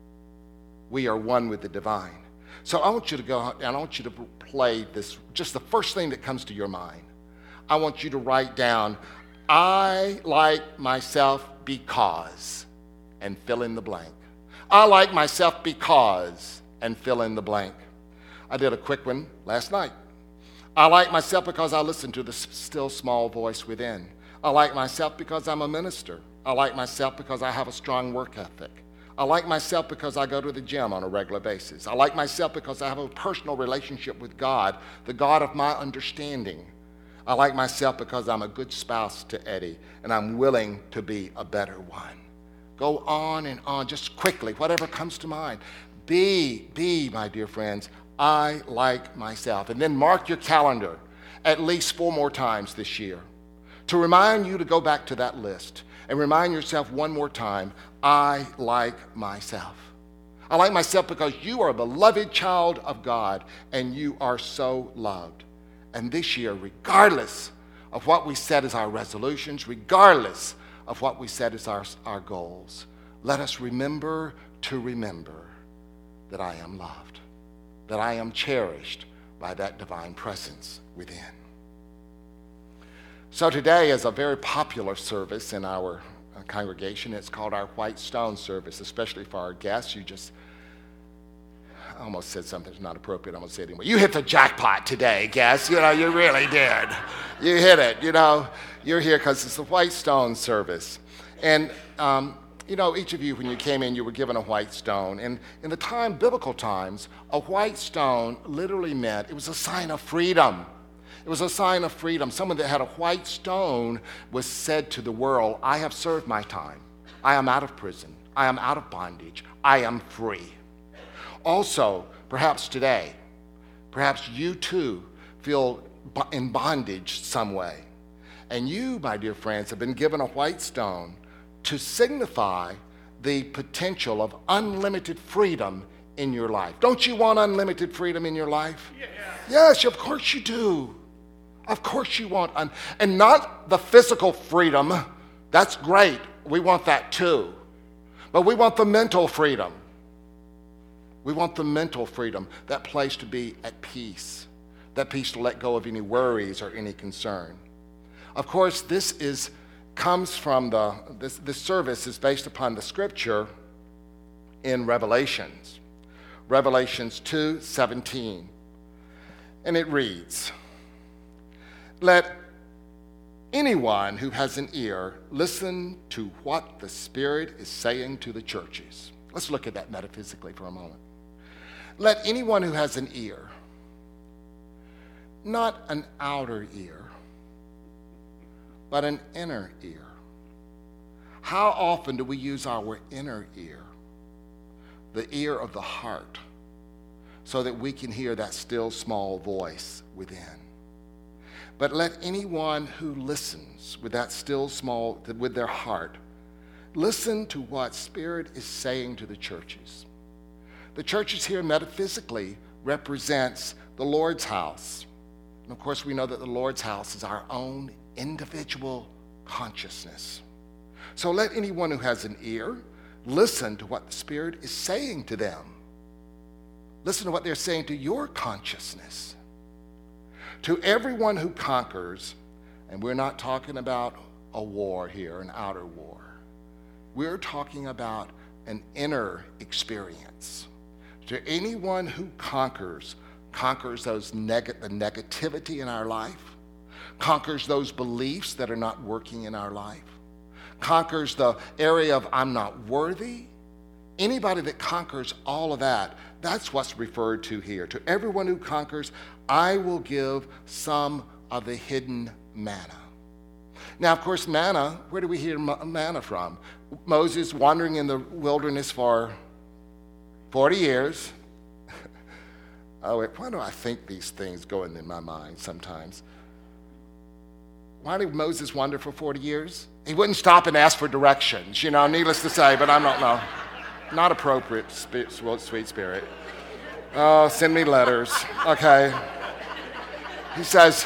We are one with the divine. So I want you to go out and I want you to play this, just the first thing that comes to your mind. I want you to write down, I like myself because, and fill in the blank. I like myself because, and fill in the blank. I did a quick one last night. I like myself because I listen to the still small voice within. I like myself because I'm a minister. I like myself because I have a strong work ethic. I like myself because I go to the gym on a regular basis. I like myself because I have a personal relationship with God, the God of my understanding. I like myself because I'm a good spouse to Eddie, and I'm willing to be a better one. Go on and on, just quickly, whatever comes to mind. Be, be, my dear friends, I like myself. And then mark your calendar at least four more times this year to remind you to go back to that list and remind yourself one more time, I like myself. I like myself because you are a beloved child of God and you are so loved. And this year, regardless of what we set as our resolutions, regardless of what we set as our, our goals, let us remember to remember that I am loved, that I am cherished by that divine presence within. So today is a very popular service in our uh, congregation. It's called our White Stone service, especially for our guests. You just, I almost said something that's not appropriate. I'm going to say it anyway. You hit the jackpot today, guests. You know, you really did. You hit it. You know, you're here because it's the White Stone service. And, um, you know, each of you, when you came in, you were given a white stone. And in the time, biblical times, a white stone literally meant it was a sign of freedom. It was a sign of freedom. Someone that had a white stone was said to the world, I have served my time. I am out of prison. I am out of bondage. I am free. Also, perhaps today, perhaps you too feel in bondage some way. And you, my dear friends, have been given a white stone to signify the potential of unlimited freedom in your life. Don't you want unlimited freedom in your life? Yeah. Yes, of course you do. Of course you want, un- and not the physical freedom. That's great. We want that too. But we want the mental freedom. We want the mental freedom, that place to be at peace, that peace to let go of any worries or any concern. Of course, this is comes from the, this, this service is based upon the scripture in Revelations. Revelations two seventeen. And it reads, let anyone who has an ear listen to what the Spirit is saying to the churches. Let's look at that metaphysically for a moment. Let anyone who has an ear, not an outer ear, but an inner ear. How often do we use our inner ear, the ear of the heart, so that we can hear that still small voice within? But let anyone who listens with that still small, with their heart, listen to what Spirit is saying to the churches. The churches here metaphysically represents the Lord's house. And of course, we know that the Lord's house is our own individual consciousness. So let anyone who has an ear listen to what the Spirit is saying to them. Listen to what they're saying to your consciousness. To everyone who conquers, and we're not talking about a war here, an outer war. We're talking about an inner experience. To anyone who conquers, conquers those neg- the negativity in our life, conquers those beliefs that are not working in our life, conquers the area of I'm not worthy. Anybody that conquers all of that, that's what's referred to here. To everyone who conquers, I will give some of the hidden manna. Now, of course, manna, where do we hear manna from? Moses wandering in the wilderness for forty years. Oh, wait, why do I think these things go in my mind sometimes? Why did Moses wander for forty years? He wouldn't stop and ask for directions, you know, needless to say, but I don't know. Not appropriate, sweet spirit. Oh, send me letters. Okay. He says,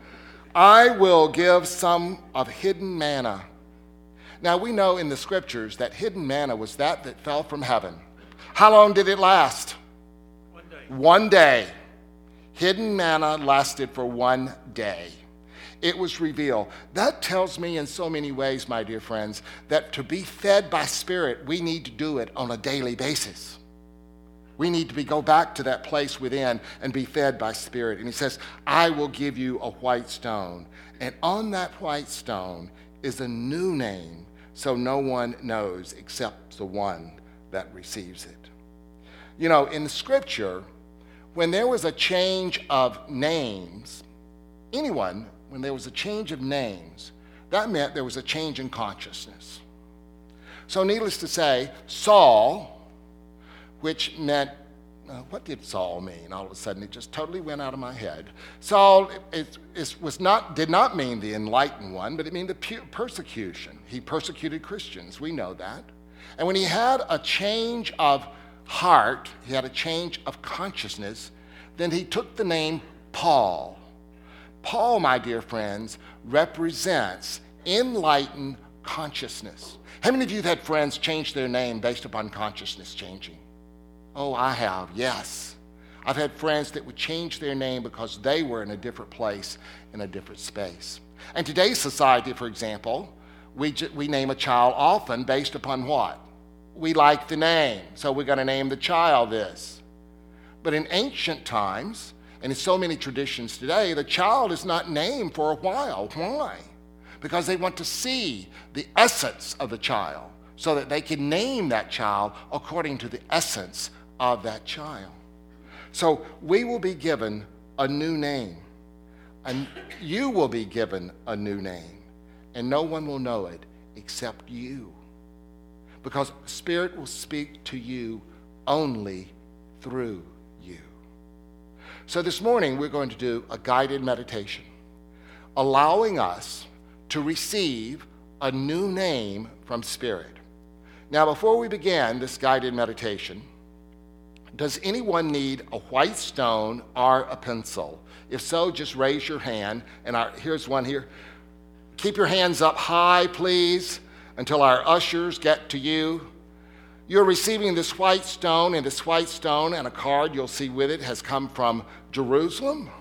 I will give some of hidden manna. Now, we know in the scriptures that hidden manna was that that fell from heaven. How long did it last? One day. One day. Hidden manna lasted for one day. It was revealed. That tells me in so many ways, my dear friends, that to be fed by Spirit, we need to do it on a daily basis. We need to be, go back to that place within and be fed by Spirit. And he says, I will give you a white stone. And on that white stone is a new name, so no one knows except the one that receives it. You know, in the scripture, when there was a change of names, anyone, when there was a change of names, that meant there was a change in consciousness. So needless to say, Saul, which meant, uh, what did Saul mean? All of a sudden, it just totally went out of my head. Saul it, it was not, did not mean the enlightened one, but it meant the pu- persecution. He persecuted Christians, we know that. And when he had a change of heart, he had a change of consciousness, then he took the name Paul. Paul, my dear friends, represents enlightened consciousness. How many of you have had friends change their name based upon consciousness changing? Oh, I have, yes. I've had friends that would change their name because they were in a different place, in a different space. And today's society, for example, we, j- we name a child often based upon what? We like the name, so we're going to name the child this. But in ancient times, and in so many traditions today, the child is not named for a while. Why? Because they want to see the essence of the child so that they can name that child according to the essence of that child. So we will be given a new name, and you will be given a new name, and no one will know it except you, because Spirit will speak to you only through you. So this morning we're going to do a guided meditation, allowing us to receive a new name from Spirit. Now, before we begin this guided meditation, does anyone need a white stone or a pencil? If so, just raise your hand. And our, here's one here. Keep your hands up high, please, until our ushers get to you. You're receiving this white stone, and this white stone and a card you'll see with it has come from Jerusalem.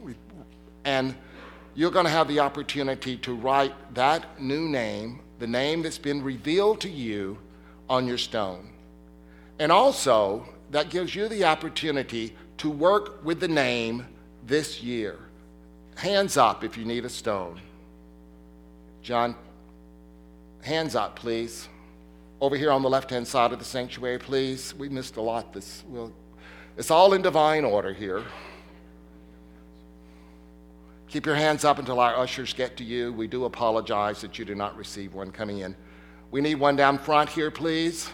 And you're going to have the opportunity to write that new name, the name that's been revealed to you, on your stone. And also, that gives you the opportunity to work with the name this year. Hands up if you need a stone. John, hands up, please. Over here on the left-hand side of the sanctuary, please. We missed a lot this. Well, it's all in divine order here. Keep your hands up until our ushers get to you. We do apologize that you do not receive one coming in. We need one down front here, please.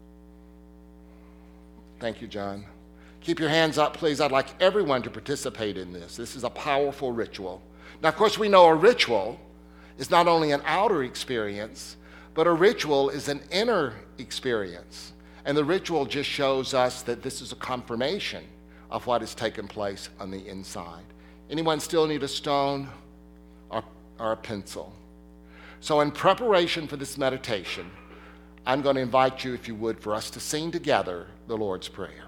Thank you, John. Keep your hands up, please. I'd like everyone to participate in this. This is a powerful ritual. Now, of course, we know a ritual is not only an outer experience, but a ritual is an inner experience. And the ritual just shows us that this is a confirmation of what has taken place on the inside. Anyone still need a stone or, or a pencil? So in preparation for this meditation, I'm going to invite you, if you would, for us to sing together the Lord's Prayer.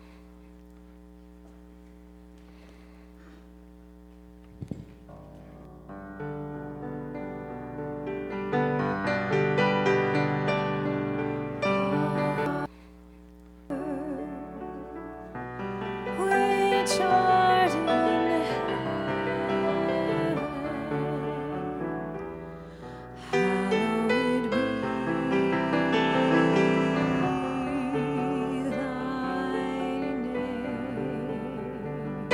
Which art in heaven, hallowed be thy name.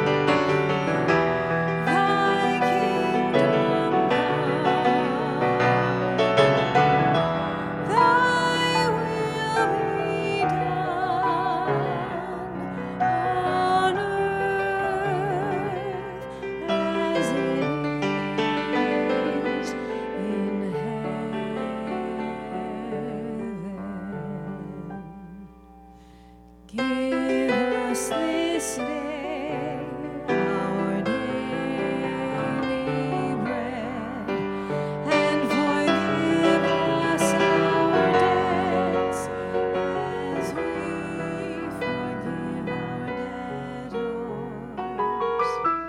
Thy kingdom come, thy will be done on earth as it is in heaven. Give us this day our daily bread, and forgive us our debts as we forgive our debtors.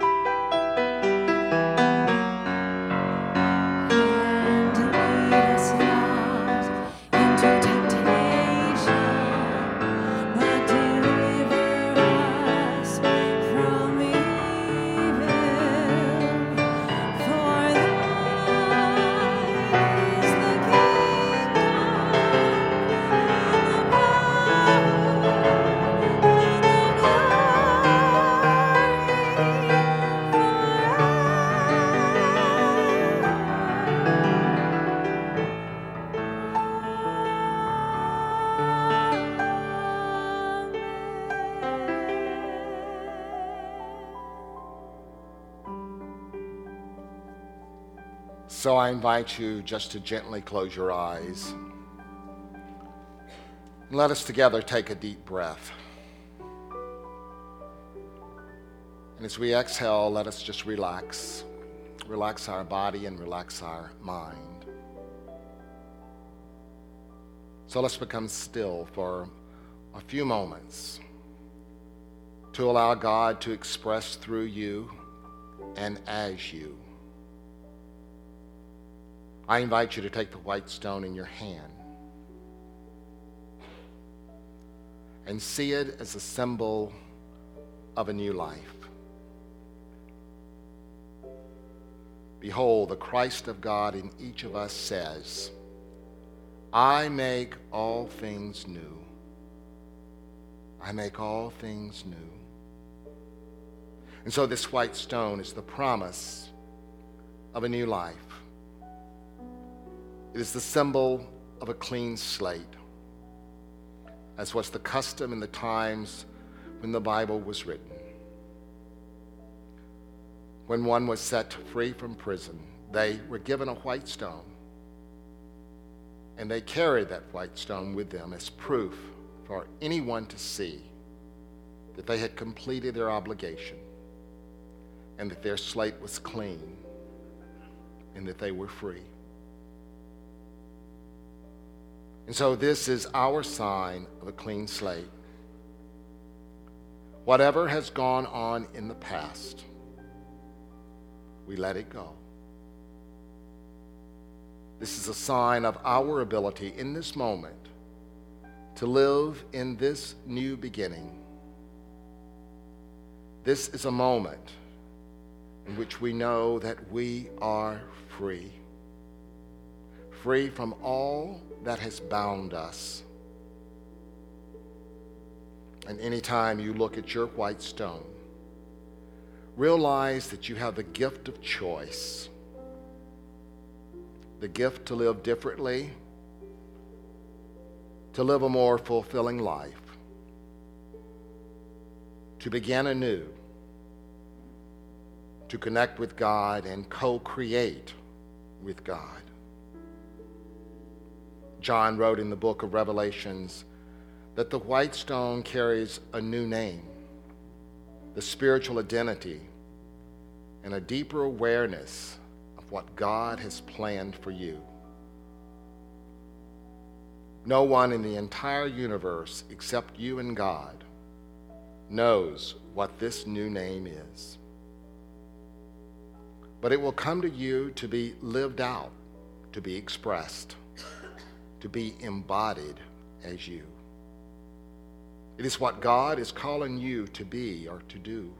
And lead us not into temptation, but deliver us from evil. For thine is the kingdom, and the power, and the So I invite you just to gently close your eyes. And let us together take a deep breath. And as we exhale, let us just relax. Relax our body and relax our mind. So let's become still for a few moments to allow God to express through you and as you. I invite you to take the white stone in your hand and see it as a symbol of a new life. Behold, the Christ of God in each of us says, I make all things new. I make all things new. And so this white stone is the promise of a new life. It is the symbol of a clean slate, as was the custom in the times when the Bible was written. When one was set free from prison, they were given a white stone, and they carried that white stone with them as proof for anyone to see that they had completed their obligation and that their slate was clean and that they were free. And so this is our sign of a clean slate. Whatever has gone on in the past, we let it go. This is a sign of our ability in this moment to live in this new beginning. This is a moment in which we know that we are free. Free from all that has bound us. And anytime you look at your white stone, realize that you have the gift of choice, the gift to live differently, to live a more fulfilling life, to begin anew, to connect with God and co-create with God. John wrote in the book of Revelations that the white stone carries a new name, the spiritual identity, and a deeper awareness of of what God has planned for you. No one in the entire universe except you and God knows what this new name is. But it will come to you to be lived out, to be expressed, to be embodied as you. It is what God is calling you to be or to do.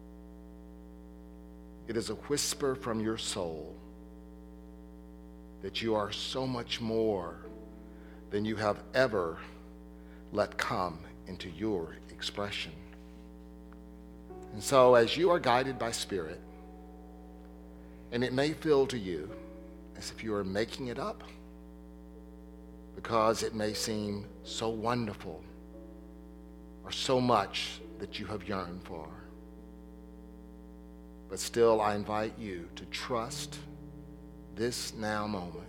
It is a whisper from your soul that you are so much more than you have ever let come into your expression. And so as you are guided by Spirit, and it may feel to you as if you are making it up, because it may seem so wonderful or so much that you have yearned for. But still, I invite you to trust this now moment.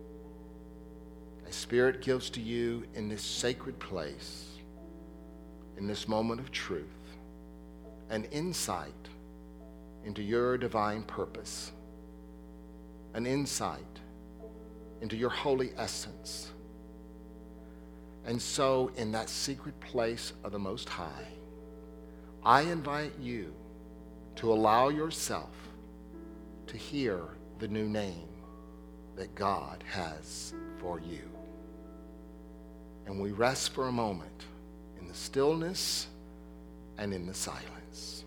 As Spirit gives to you in this sacred place, in this moment of truth, an insight into your divine purpose, an insight into your holy essence. And so, in that secret place of the Most High, I invite you to allow yourself to hear the new name that God has for you. And we rest for a moment in the stillness and in the silence.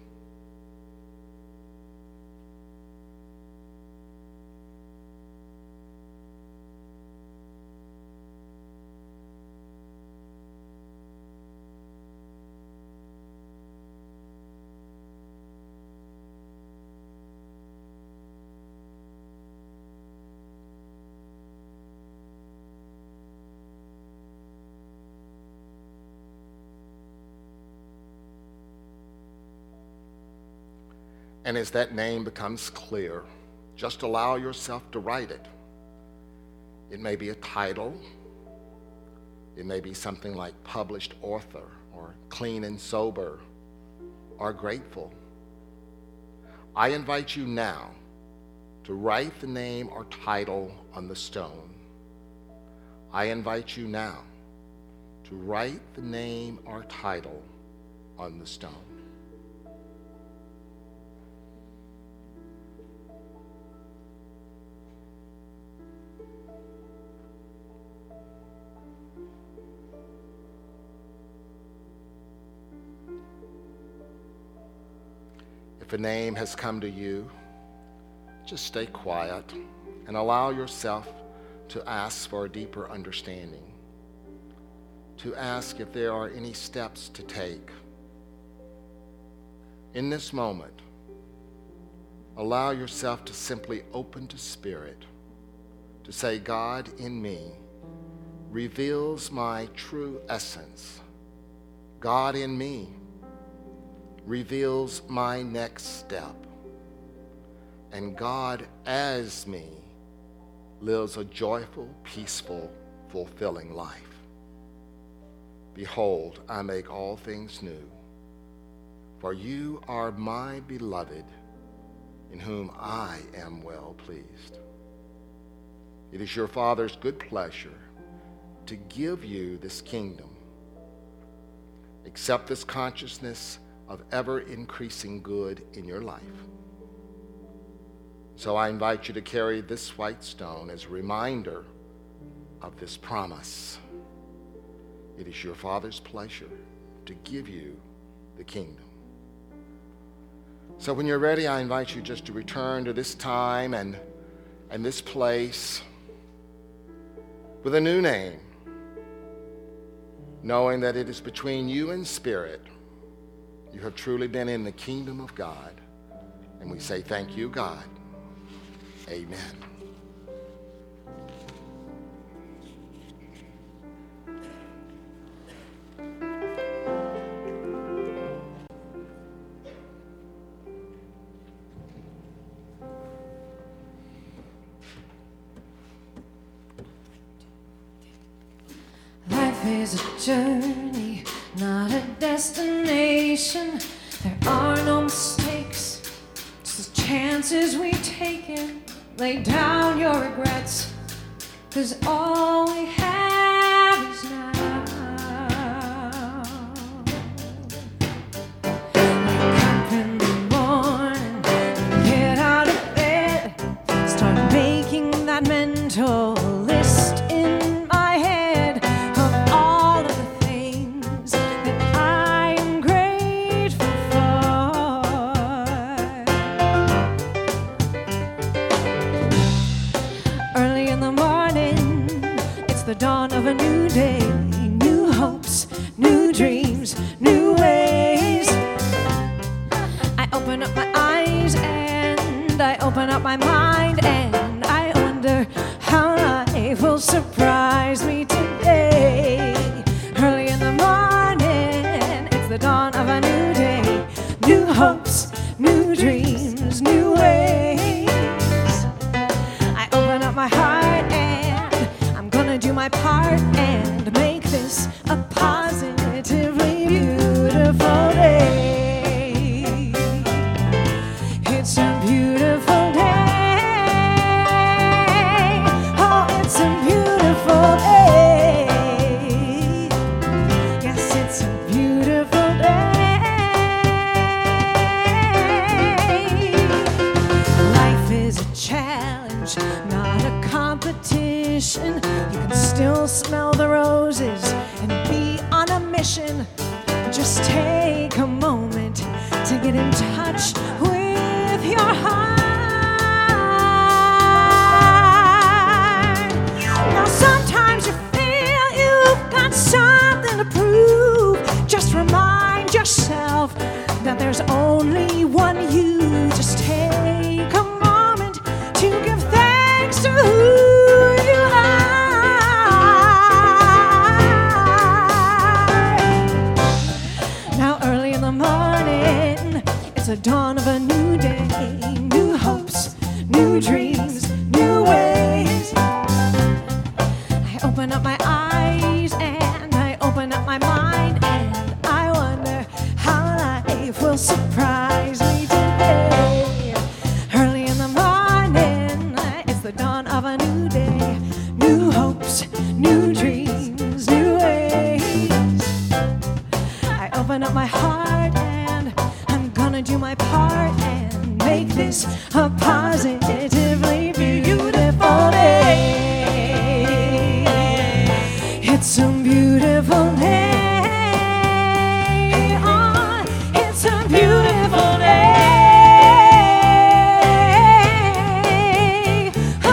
And as that name becomes clear, just allow yourself to write it. It may be a title. It may be something like published author or clean and sober or grateful. I invite you now to write the name or title on the stone. I invite you now to write the name or title on the stone. If a name has come to you, just stay quiet and allow yourself to ask for a deeper understanding, to ask if there are any steps to take. In this moment, allow yourself to simply open to Spirit, to say, God in me reveals my true essence. God in me reveals my next step. And God as me lives a joyful, peaceful, fulfilling life. Behold, I make all things new. For you are my beloved, in whom I am well pleased. It is your Father's good pleasure to give you this kingdom. Accept this consciousness of ever-increasing good in your life. So I invite you to carry this white stone as a reminder of this promise. It is your Father's pleasure to give you the kingdom. So when you're ready, I invite you just to return to this time and, and this place with a new name, knowing that it is between you and Spirit. You have truly been in the kingdom of God. And we say, thank you, God. Amen. Life is a journey, not a destination. There are no mistakes, it's the chances we take in Lay down your regrets, 'cause all we have is now. Wake up in the morning, get out of bed, start making that mental list in my head of all of the things that I am grateful for. Early in the morning, it's the dawn of a new day, new hopes, new dreams, new ways. I open up my eyes and I open up my mind and I wonder how life will surprise me today. Early in the morning, it's the dawn of a new day, new hopes, new dreams, new ways. I open up my heart and I'm gonna do my part and make this a positively beautiful day. It's a beautiful day. Oh, it's a beautiful day. Yes, it's a beautiful day. Life is a challenge, not a competition. You can still smell the roses and be on a mission. Just take a moment to get in touch with your heart. Now sometimes you feel you've got something to prove. Just remind yourself that there's only one you. Just take a moment to give thanks to who you are. Now early in the morning, it's the dawn of a new day, new hopes, new dreams, new ways. I open up my eyes and I open up my mind and I wonder how life will surprise me today. Early in the morning, it's the dawn of a new day, new hopes, new dreams, new ways. I open up my heart and I'm gonna do my part and make this a positively beautiful day. It's a beautiful day. Oh, it's a beautiful day. Oh,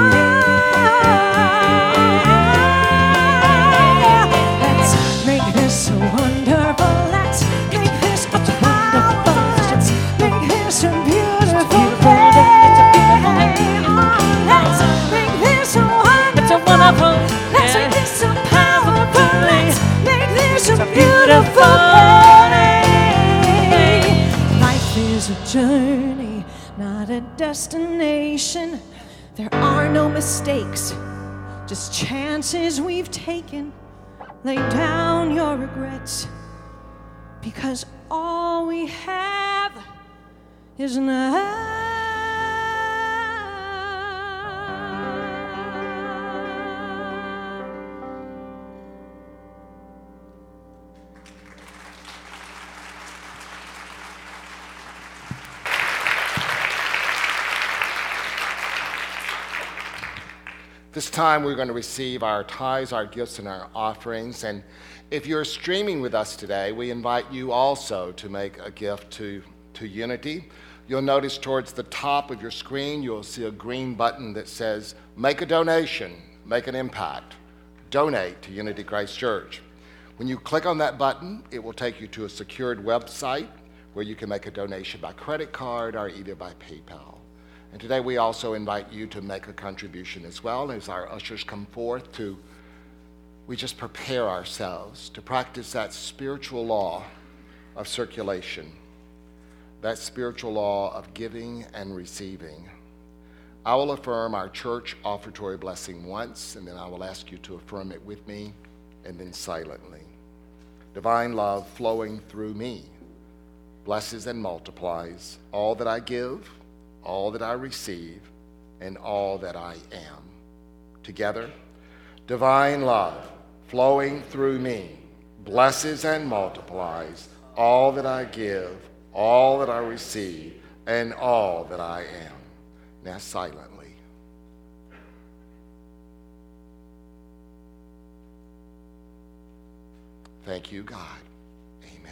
let's make this wonderful. Let's make this a wonderful. Let's make this a beautiful day. Oh, let's make this a wonderful. Let's make this a powerful. Let's make this a beautiful day. Life is a journey, not a destination. There are no mistakes, just chances we've taken. Lay down your regrets, because all we have is now. This time we're going to receive our tithes, our gifts, and our offerings. And if you're streaming with us today, we invite you also to make a gift to, to Unity. You'll notice towards the top of your screen, you'll see a green button that says, make a donation, make an impact, donate to Unity Grace Church. When you click on that button, it will take you to a secured website where you can make a donation by credit card or either by PayPal. And today we also invite you to make a contribution as well as our ushers come forth to, we just prepare ourselves to practice that spiritual law of circulation, that spiritual law of giving and receiving. I will affirm our church offertory blessing once, and then I will ask you to affirm it with me and then silently. Divine love flowing through me blesses and multiplies all that I give, all that I receive, and all that I am. Together, divine love flowing through me blesses and multiplies all that I give, all that I receive, and all that I am. Now silently. Thank you, God. Amen.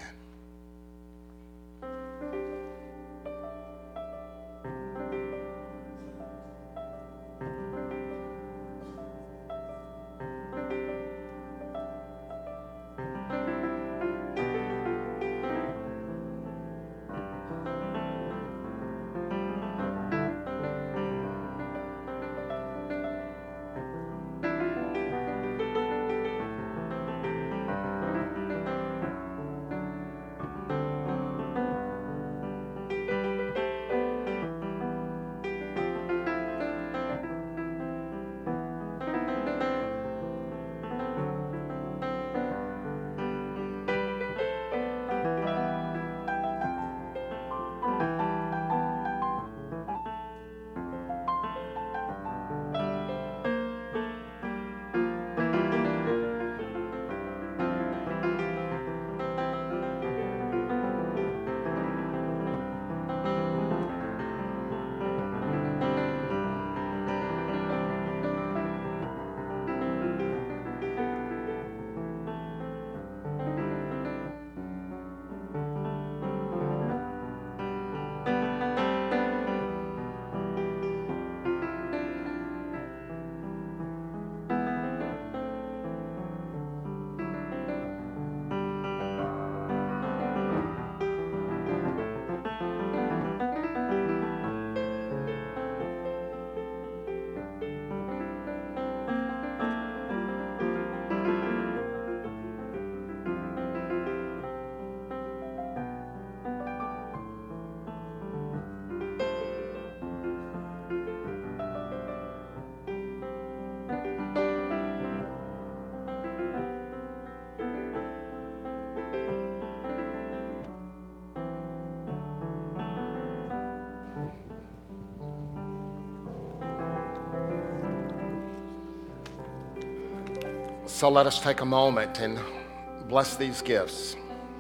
So let us take a moment and bless these gifts.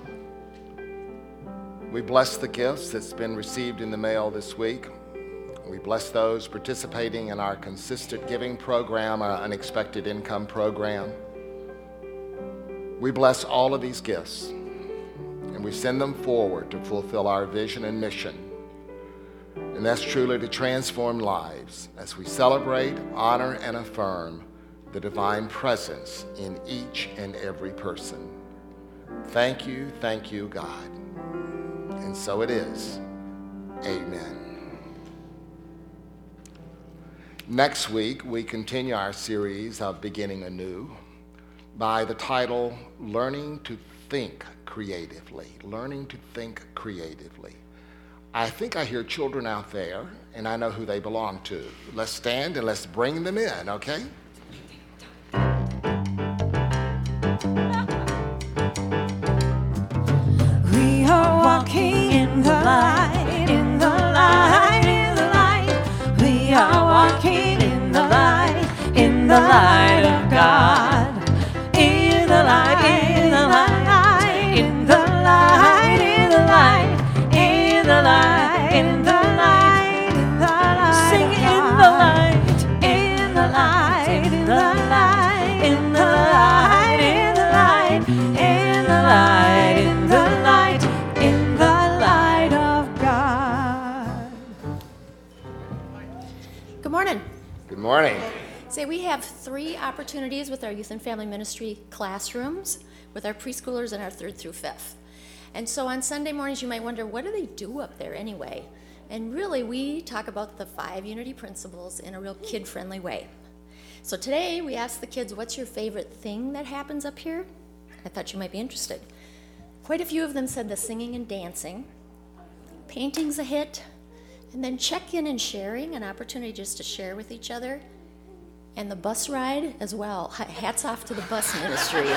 We bless the gifts that's been received in the mail this week. We bless those participating in our consistent giving program, our unexpected income program. We bless all of these gifts, and we send them forward to fulfill our vision and mission. And that's truly to transform lives as we celebrate, honor, and affirm the divine presence in each and every person. Thank you, thank you, God. And so it is. Amen. Next week, we continue our series of Beginning Anew by the title, Learning to Think Creatively. Learning to Think Creatively. I think I hear children out there, and I know who they belong to. Let's stand and let's bring them in, okay? We are walking in the light, in the light, in the light. We are walking in the light, in the light of God. In the light, in the light, in the light, in the light, in the light, in the light, in the light. Sing in the light, in the light, in the light, in the light, in the light, in the light, in the light, in the light of God. Good morning. Good morning. Say we have three opportunities with our youth and family ministry classrooms with our preschoolers and our third through fifth. And so on Sunday mornings you might wonder, what do they do up there anyway? And really we talk about the five unity principles in a real kid-friendly way. So today we asked the kids, what's your favorite thing that happens up here? I thought you might be interested. Quite a few of them said the singing and dancing. Painting's a hit. And then check-in and sharing, an opportunity just to share with each other. And the bus ride as well. Hats off to the bus ministry.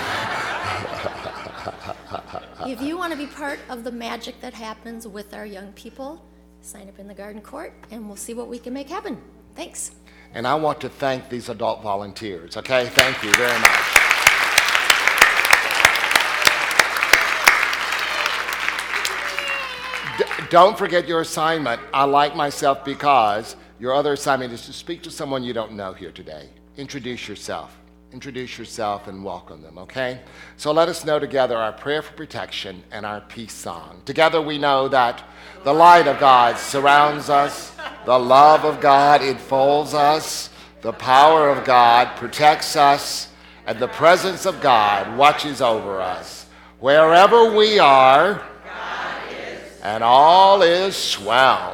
If you want to be part of the magic that happens with our young people, sign up in the garden court and we'll see what we can make happen. Thanks. And I want to thank these adult volunteers, okay? Thank you very much. D- don't forget your assignment. I like myself because your other assignment is to speak to someone you don't know here today. Introduce yourself. Introduce yourself and welcome them, okay? So let us know together our prayer for protection and our peace song. Together we know that the light of God surrounds us, the love of God enfolds us, the power of God protects us, and the presence of God watches over us. Wherever we are, God is. And all is swell.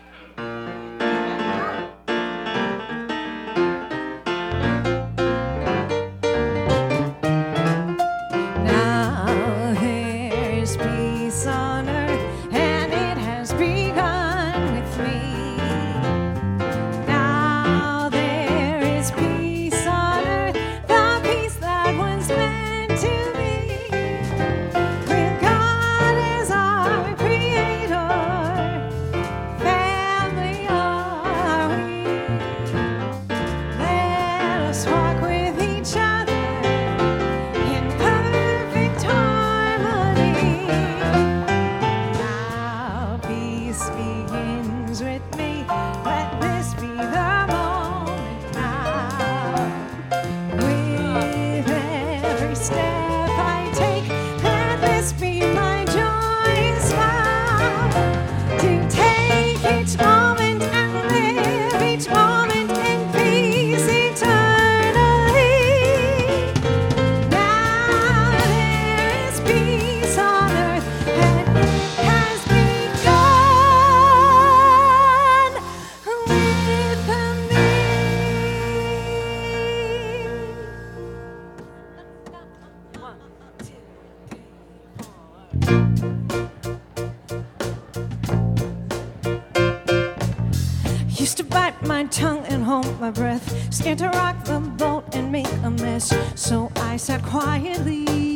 Used to bite my tongue and hold my breath, scared to rock the boat and make a mess. So I sat quietly,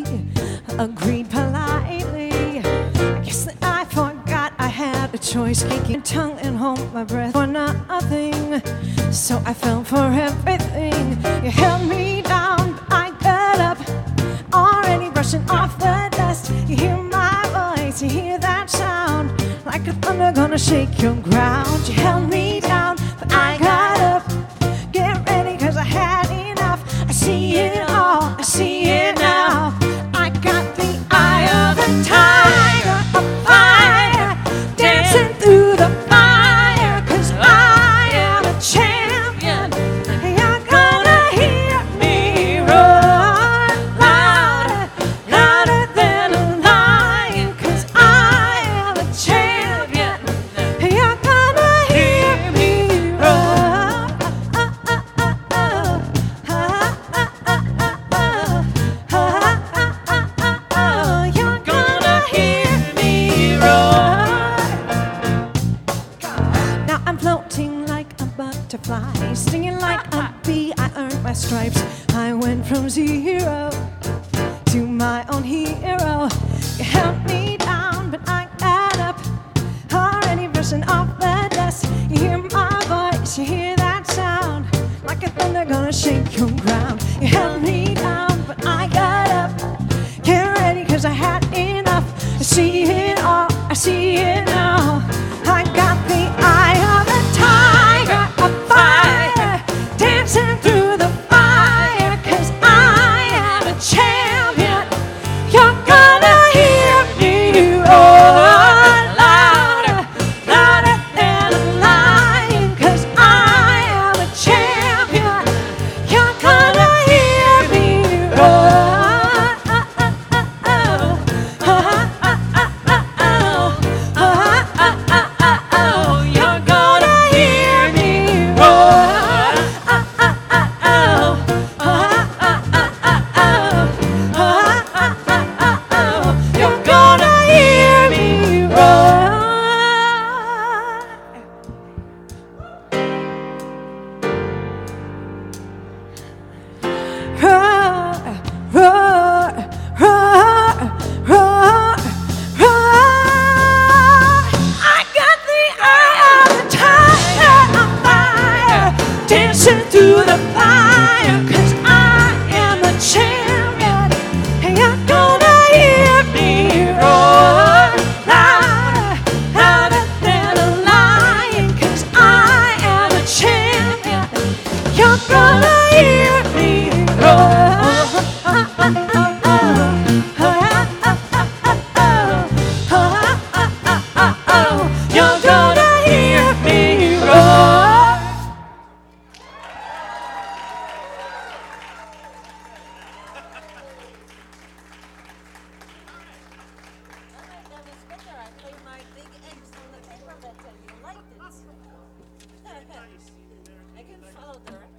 agreed politely. I guess that I forgot I had a choice, kicking tongue and hold my breath for nothing. So I fell for everything. You held me down, but I got up, already brushing off the dust. You hear my voice, you hear that sound, like a thunder gonna shake your ground. You held me down, but I got up. Get ready, cause I had enough. I see it all, I see it now. I got the eye of the tiger, a fire, dancing through the fire. Cause I am a champion. You're gonna hear me roar louder, louder than a lion. Cause I am a champion. You're gonna hear me roar. You're gonna hear me roar. Now I'm floating like a butterfly, stinging like a bee. I earned my stripes. I went from zero to my own hero. You held me down, but I got up, already brushing off the dust. You hear my voice, you hear that sound, like a thunder gonna shake your ground. You held me down, but I got up. Get ready, cause I had enough. I see it all, I see it now. I got the eye of a tiger, a fire. I can follow directions.